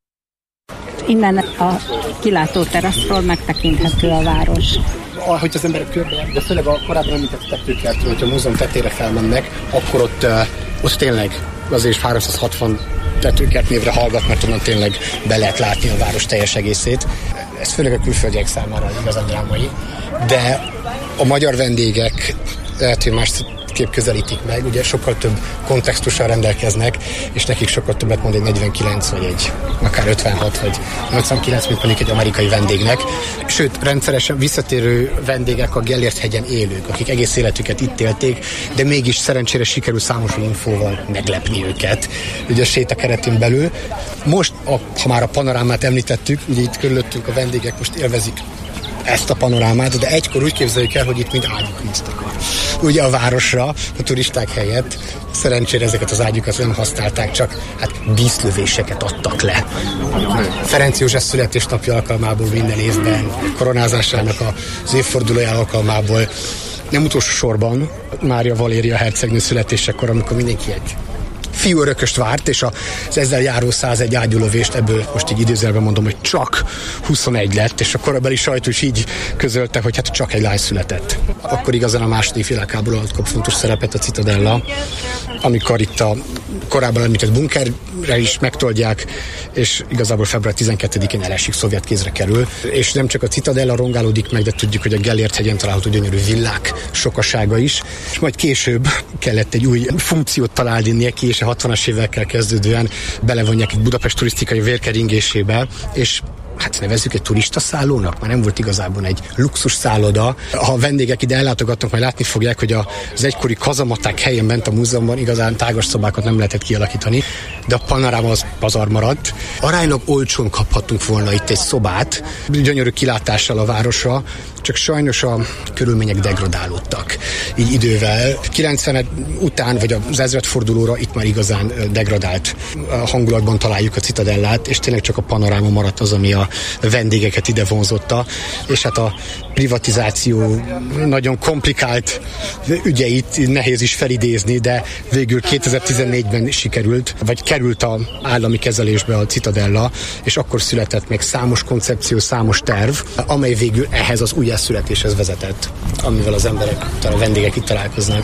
Innen a kilátó teraszról megtekinthető a város. Ahogy az emberek körbe, de főleg a korábban említett tetőkertről, hogyha a múzeum tetére felmennek, akkor ott tényleg azért 360 tetőkert névre hallgat, mert onnan tényleg be lehet látni a város teljes egészét. Ez főleg a külföldiek számára igazán drámai, de a magyar vendégek lehet, hogy másképp közelítik meg, ugye sokkal több kontextussal rendelkeznek, és nekik sokkal többet mond egy 49, vagy egy akár 56, vagy 89, mint mondjuk egy amerikai vendégnek. Sőt, rendszeresen visszatérő vendégek a Gellért-hegyen élők, akik egész életüket itt élték, de mégis szerencsére sikerül számos infóval meglepni őket, ugye a séta keretén belül. Most, ha már a panorámát említettük, ugye itt körülöttünk a vendégek most élvezik ezt a panorámát, de egykor úgy képzeljük el, hogy itt mind ágyuk másztak ugye a városra, a turisták helyett. Szerencsére ezeket az ágyukat nem használták, csak díszlövéseket adtak le. Ferenc József születésnapja alkalmából minden évben, koronázásának az évfordulója alkalmából, nem utolsó sorban Mária Valéria hercegnő születésekor, amikor mindenki egy fiú örököst várt, és az ezzel járó 101 ágyúlövést, ebből most így idézőjelben mondom, hogy csak 21 lett, és a korabeli sajtó is így közölte, hogy hát csak egy lány született. Akkor igazán a második világháború alatt kap fontos szerepet a Citadella, amikor itt a korábban említett bunkerre is megtoldják, és igazából február 12-én elesik, szovjet kézre kerül, és nem csak a Citadella rongálódik meg, de tudjuk, hogy a Gellért hegyen található gyönyörű villák sokasága is, és majd később kellett egy új funkciót találni neki, és a 60-as évekkel kezdődően belevonják egy Budapest turisztikai vérkeringésébe, és hát nevezzük egy turista szállónak, már nem volt igazából egy luxus szálloda. Ha a vendégek ide ellátogatnak, majd látni fogják, hogy az egykori kazamaták helyén bent a múzeumban igazán tágas szobákat nem lehetett kialakítani, de a panoráma az pazar maradt. Aránylag olcsón kaphattunk volna itt egy szobát, gyönyörű kilátással a városra, csak sajnos a körülmények degradálódtak így idővel. 90 után, vagy az ezredfordulóra itt már igazán degradált hangulatban találjuk a Citadellát, és tényleg csak a panoráma maradt az, ami a vendégeket ide vonzotta, és hát a privatizáció nagyon komplikált ügyeit nehéz is felidézni, de végül 2014-ben sikerült, vagy került az állami kezelésbe a Citadella, és akkor született meg számos koncepció, számos terv, amely végül ehhez az újjászületéshez vezetett, amivel az emberek, a vendégek itt találkoznak.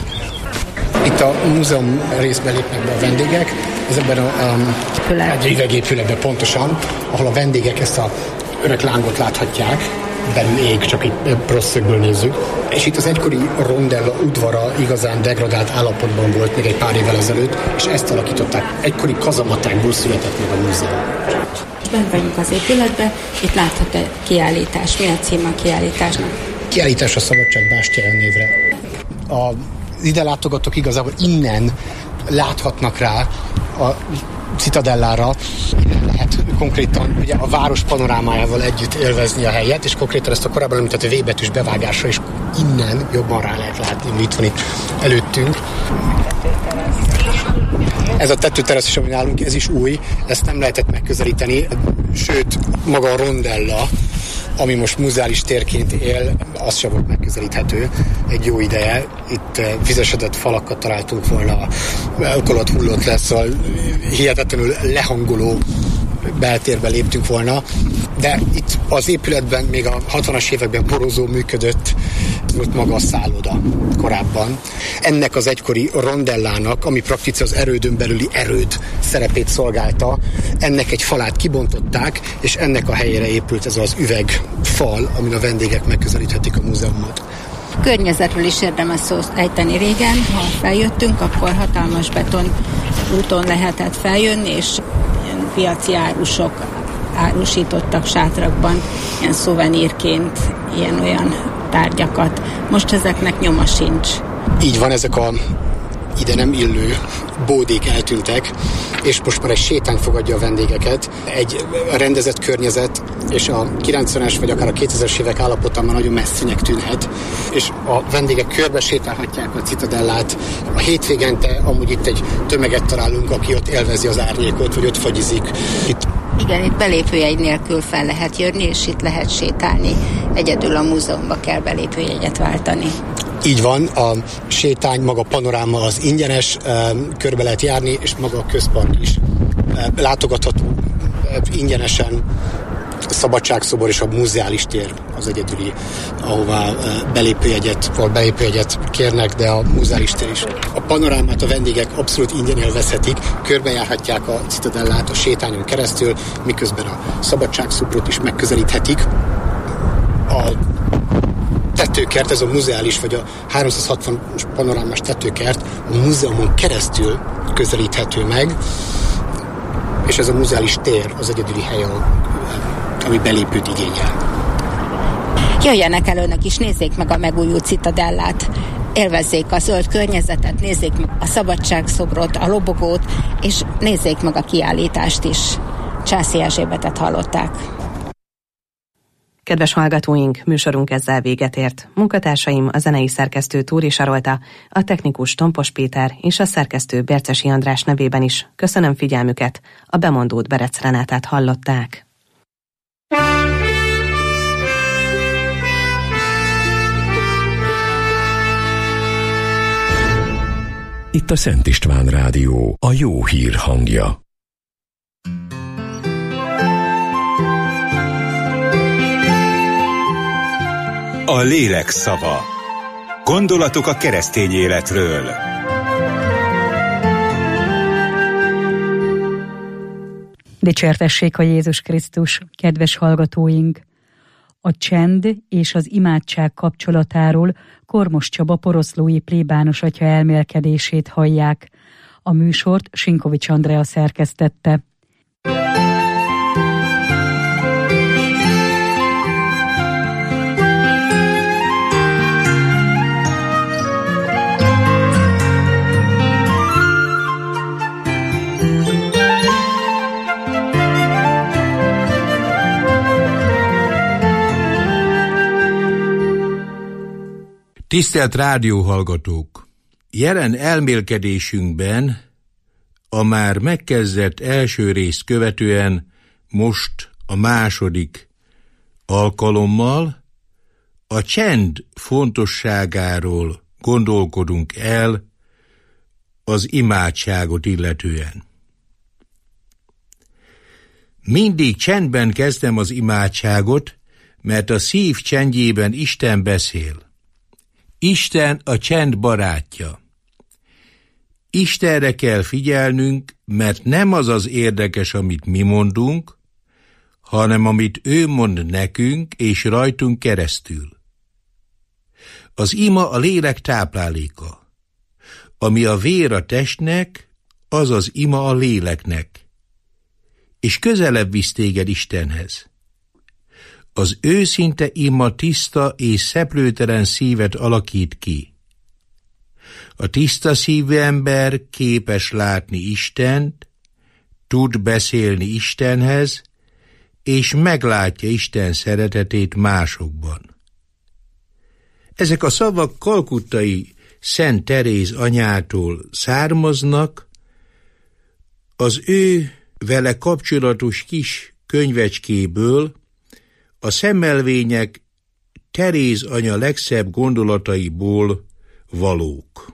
Itt a múzeum részben lépnek be a vendégek, ezekben egy üvegépületben pontosan, ahol a vendégek ezt a örök lángot láthatják, belül ég, csak itt rossz szögből nézzük. És itt az egykori rondella udvara igazán degradált állapotban volt még egy pár évvel ezelőtt, és ezt alakították. Egykori kazamatákból született meg a múzeum. Bent vagyunk az épületben, itt látható kiállítás. Mi a címe a kiállításnak? Kiállítás a Szabadság bástyája névre. A ide látogatók igazából innen láthatnak rá a Citadellára, lehet konkrétan ugye a város panorámájával együtt élvezni a helyet, és konkrétan ezt a korábban említett V betűs bevágásra is innen jobban rá lehet látni, itt van itt előttünk. Ez a tetőterasz is, ami nálunk, ez is új, ezt nem lehetett megközelíteni, sőt, maga a rondella, ami most muzeális térként él, az sem volt megközelíthető egy jó ideje. Itt vizesedett falakat találtunk volna, alkoholt hullott lesz, szóval hihetetlenül lehangoló beltérbe léptünk volna, de itt az épületben még a 60-as években porozó működött, volt maga a szálloda korábban. Ennek az egykori rondellának, ami praktici az erődön belüli erőd szerepét szolgálta, ennek egy falát kibontották, és ennek a helyére épült ez az üvegfal, amin a vendégek megközelíthetik a múzeumot. A környezetről is érdemes szót ejteni. Régen, ha feljöttünk, akkor hatalmas beton úton lehetett feljönni, és ilyen piaci árusok árusítottak sátrakban, ilyen szuvenírként, ilyen-olyan tárgyakat. Most ezeknek nyoma sincs. Így van, ezek a ide nem illő bódék eltűntek, és most már egy sétány fogadja a vendégeket. Egy rendezett környezet, és a 90-es vagy akár a 2000-es évek állapotán már nagyon messzinek tűnhet, és a vendégek körbe sétálhatják a Citadellát. A hétvégente amúgy itt egy tömeget találunk, aki ott élvezi az árnyékot, vagy ott fagyizik. Igen, itt belépőjegy nélkül fel lehet jönni, és itt lehet sétálni. Egyedül a múzeumba kell belépőjegyet váltani. Így van, a sétány, maga a panoráma az ingyenes, körbe lehet járni, és maga a közpark is látogatható ingyenesen. A Szabadságszobor és a muzeális tér az egyedüli, ahová belépőjegyet kérnek, de a muzeális tér is. A panorámát a vendégek abszolút ingyen élvezhetik, körbejárhatják a Citadellát a sétányon keresztül, miközben a Szabadságszobrot is megközelíthetik. A tetőkert, ez a muzeális, vagy a 360 panorámás tetőkert a múzeumon keresztül közelíthető meg, és ez a muzeális tér az egyedüli hely, ami belépőt igényel. Jöjjenek el önök is, nézzék meg a megújult Citadellát, élvezzék a zöld környezetet, nézzék meg a Szabadságszobrot, a lobogót, és nézzék meg a kiállítást is. Császi Erzsébetet hallották. Kedves hallgatóink, műsorunk ezzel véget ért. Munkatársaim a zenei szerkesztő Túri Sarolta, a technikus Tompos Péter és a szerkesztő Bercesi András nevében is köszönöm figyelmüket, a bemondót Berec Renátát hallották. Itt a Szent István Rádió, a jó hír hangja. A lélek szava. Gondolatok a keresztény életről. Dicsértessék a Jézus Krisztus, kedves hallgatóink! A csend és az imádság kapcsolatáról Kormos Csaba poroszlói plébános atya elmélkedését hallják. A műsort Sinkovics Andrea szerkesztette. Tisztelt rádióhallgatók! Jelen elmélkedésünkben a már megkezdett első részt követően most a második alkalommal a csend fontosságáról gondolkodunk el az imádságot illetően. Mindig csendben kezdem az imádságot, mert a szív csendjében Isten beszél. Isten a csend barátja. Istenre kell figyelnünk, mert nem az az érdekes, amit mi mondunk, hanem amit ő mond nekünk és rajtunk keresztül. Az ima a lélek tápláléka. Ami a vér a testnek, az az ima a léleknek. És közelebb visz téged Istenhez. Az őszinte ima tiszta és szeplőtelen szívet alakít ki. A tiszta szívű ember képes látni Istent, tud beszélni Istenhez, és meglátja Isten szeretetét másokban. Ezek a szavak kalkuttai Szent Teréz anyától származnak, az ő vele kapcsolatos kis könyvecskéből, a szemmelvények Teréz anya legszebb gondolataiból valók.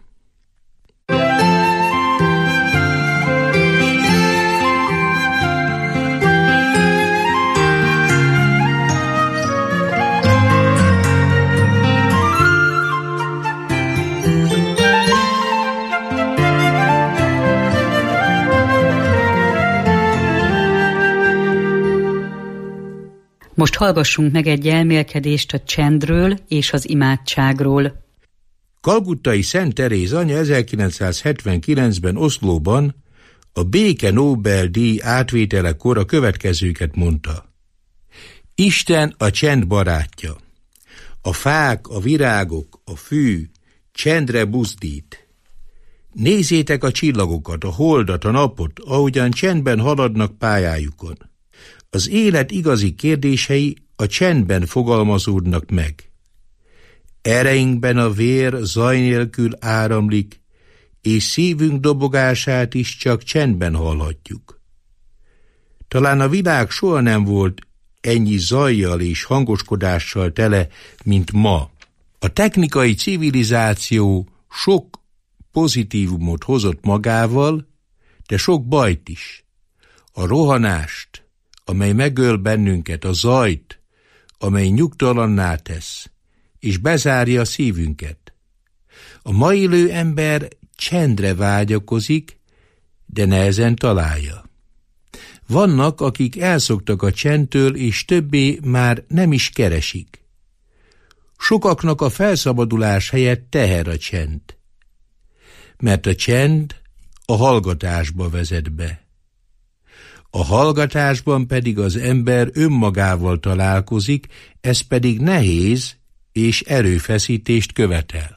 Most hallgassunk meg egy elmélkedést a csendről és az imádságról. Kalkuttai Szent Teréz anya 1979-ben Oszlóban a béke Nobel-díj átvételekor a következőket mondta. Isten a csend barátja. A fák, a virágok, a fű csendre buzdít. Nézzétek a csillagokat, a holdat, a napot, ahogyan csendben haladnak pályájukon. Az élet igazi kérdései a csendben fogalmazódnak meg. Ereinkben a vér zaj nélkül áramlik, és szívünk dobogását is csak csendben hallhatjuk. Talán a világ soha nem volt ennyi zajjal és hangoskodással tele, mint ma. A technikai civilizáció sok pozitívumot hozott magával, de sok bajt is. A rohanást, amely megöl bennünket, a zajt, amely nyugtalanná tesz, és bezárja a szívünket. A ma élő ember csendre vágyakozik, de nehezen találja. Vannak, akik elszoktak a csendtől, és többé már nem is keresik. Sokaknak a felszabadulás helyett teher a csend, mert a csend a hallgatásba vezet be. A hallgatásban pedig az ember önmagával találkozik, ez pedig nehéz és erőfeszítést követel.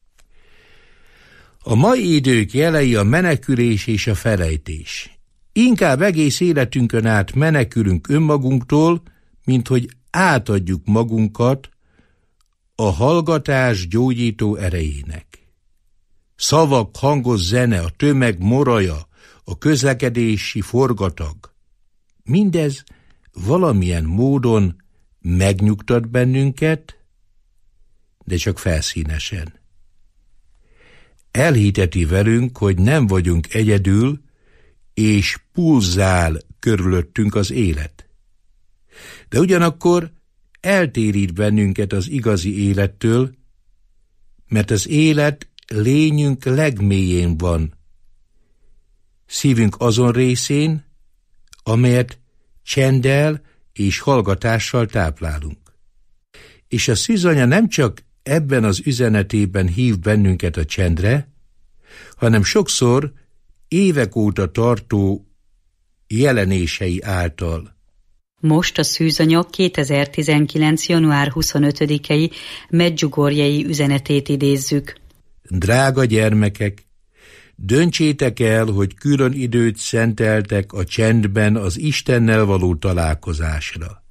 A mai idők jelei a menekülés és a felejtés. Inkább egész életünkön át menekülünk önmagunktól, mint hogy átadjuk magunkat a hallgatás gyógyító erejének. Szavak, hangos zene, a tömeg moraja, a közlekedési forgatag. Mindez valamilyen módon megnyugtat bennünket, de csak felszínesen. elhiteti velünk, hogy nem vagyunk egyedül, és pulzál körülöttünk az élet. De ugyanakkor eltérít bennünket az igazi élettől, mert az élet lényünk legmélyén van, szívünk azon részén, amelyet csenddel és hallgatással táplálunk. És a szűzanya nem csak ebben az üzenetében hív bennünket a csendre, hanem sokszor évek óta tartó jelenései által. Most a szűzanya 2019. január 25-i medjugorjei üzenetét idézzük. Drága gyermekek, döntsétek el, hogy külön időt szenteltek a csendben az Istennel való találkozásra.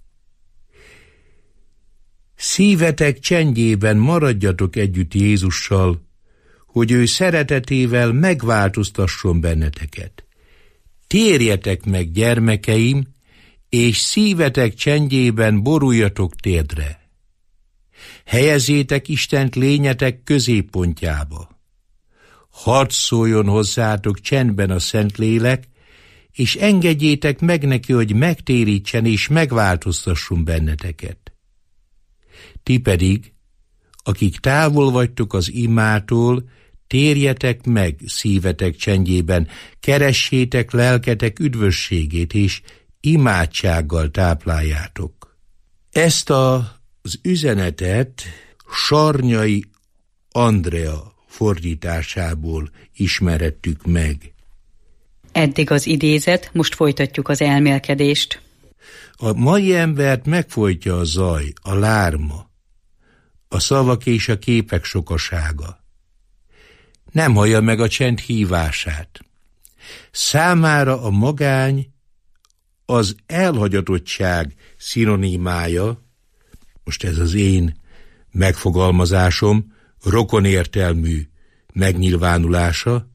Szívetek csendjében maradjatok együtt Jézussal, hogy ő szeretetével megváltoztasson benneteket. Térjetek meg, gyermekeim, és szívetek csendjében boruljatok térdre. Helyezzétek Istent lényetek középpontjába. Hadd szóljon hozzátok csendben a Szentlélek, és engedjétek meg neki, hogy megtérítsen és megváltoztasson benneteket. Ti pedig, akik távol vagytok az imától, térjetek meg szívetek csendjében, keressétek lelketek üdvösségét, és imádsággal tápláljátok. Ezt az üzenetet Sarnyai Andrea fordításából ismerhettük meg. Eddig az idézet, most folytatjuk az elmélkedést. A mai embert megfojtja a zaj, a lárma, a szavak és a képek sokasága. Nem hallja meg a csend hívását. Számára a magány az elhagyatottság szinonimája, most ez az én megfogalmazásom, rokonértelmű megnyilvánulása,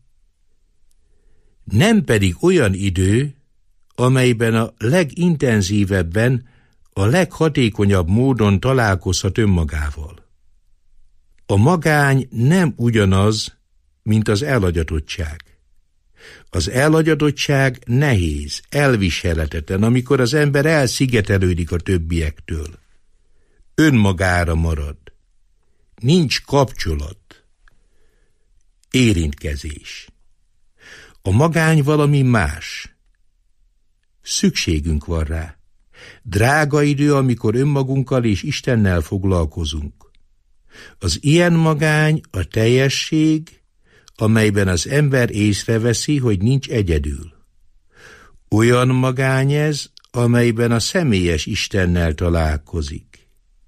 nem pedig olyan idő, amelyben a legintenzívebben, a leghatékonyabb módon találkozhat önmagával. A magány nem ugyanaz, mint az elhagyatottság. Az elhagyatottság nehéz, elviselhetetlen, amikor az ember elszigetelődik a többiektől. Önmagára marad. Nincs kapcsolat. Érintkezés. A magány valami más. Szükségünk van rá. Drága idő, amikor önmagunkkal és Istennel foglalkozunk. Az ilyen magány a teljesség, amelyben az ember észreveszi, hogy nincs egyedül. Olyan magány ez, amelyben a személyes Istennel találkozik.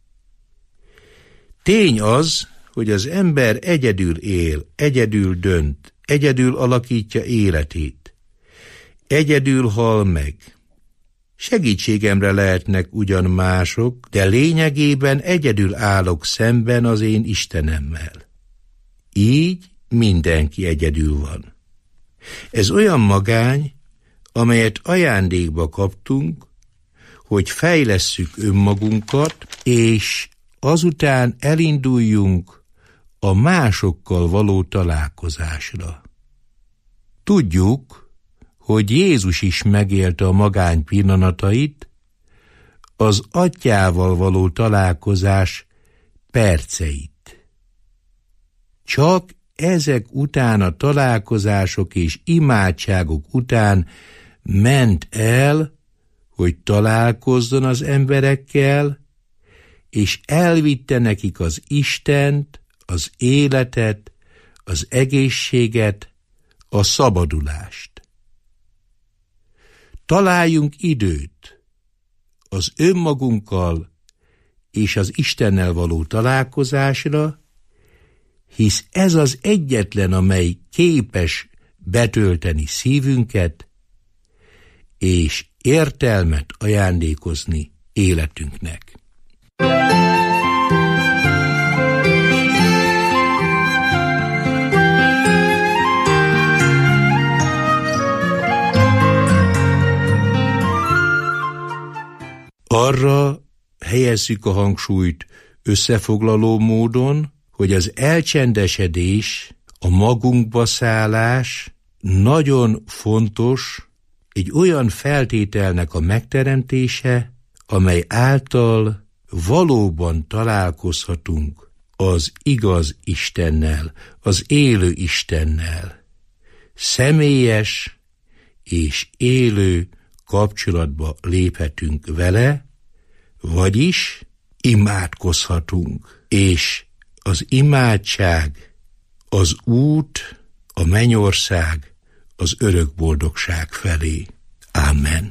Tény az, hogy az ember egyedül él, egyedül dönt, egyedül alakítja életét. Egyedül hal meg. Segítségemre lehetnek ugyan mások, de lényegében egyedül állok szemben az én Istenemmel. Így mindenki egyedül van. Ez olyan magány, amelyet ajándékba kaptunk, hogy fejlesszük önmagunkat, és azután elinduljunk a másokkal való találkozásra. Tudjuk, hogy Jézus is megélte a magány pillanatait, az Atyával való találkozás perceit. Csak ezek után, a találkozások és imádságok után ment el, hogy találkozzon az emberekkel, és elvitte nekik az Istent, az életet, az egészséget, a szabadulást. Találjunk időt az önmagunkkal és az Istennel való találkozásra, hisz ez az egyetlen, amely képes betölteni szívünket, és értelmet ajándékozni életünknek. Arra helyezzük a hangsúlyt összefoglaló módon, hogy az elcsendesedés, A magunkba szállás nagyon fontos, egy olyan feltételnek a megteremtése, amely által valóban találkozhatunk az igaz Istennel, az élő Istennel. Személyes és élő kapcsolatba léphetünk vele, vagyis imádkozhatunk, és az imádság az út, a mennyország, az örök boldogság felé. Amen.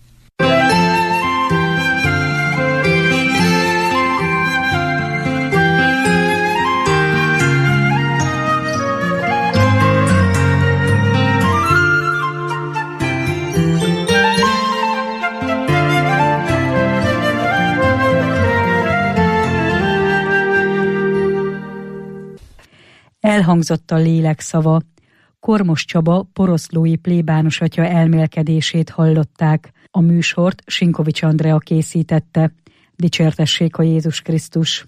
Elhangzott a lélek szava. Kormos Csaba poroszlói plébános atya elmélkedését hallották. A műsort Sinkovics Andrea készítette. Dicsértessék a Jézus Krisztus!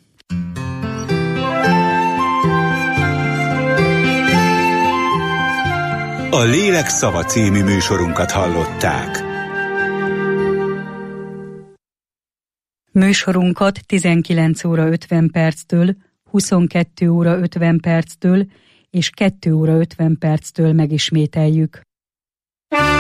A Lélek szava című műsorunkat hallották. Műsorunkat 19 óra 50 perctől, 22 óra 50 perctől és 2 óra 50 perctől megismételjük.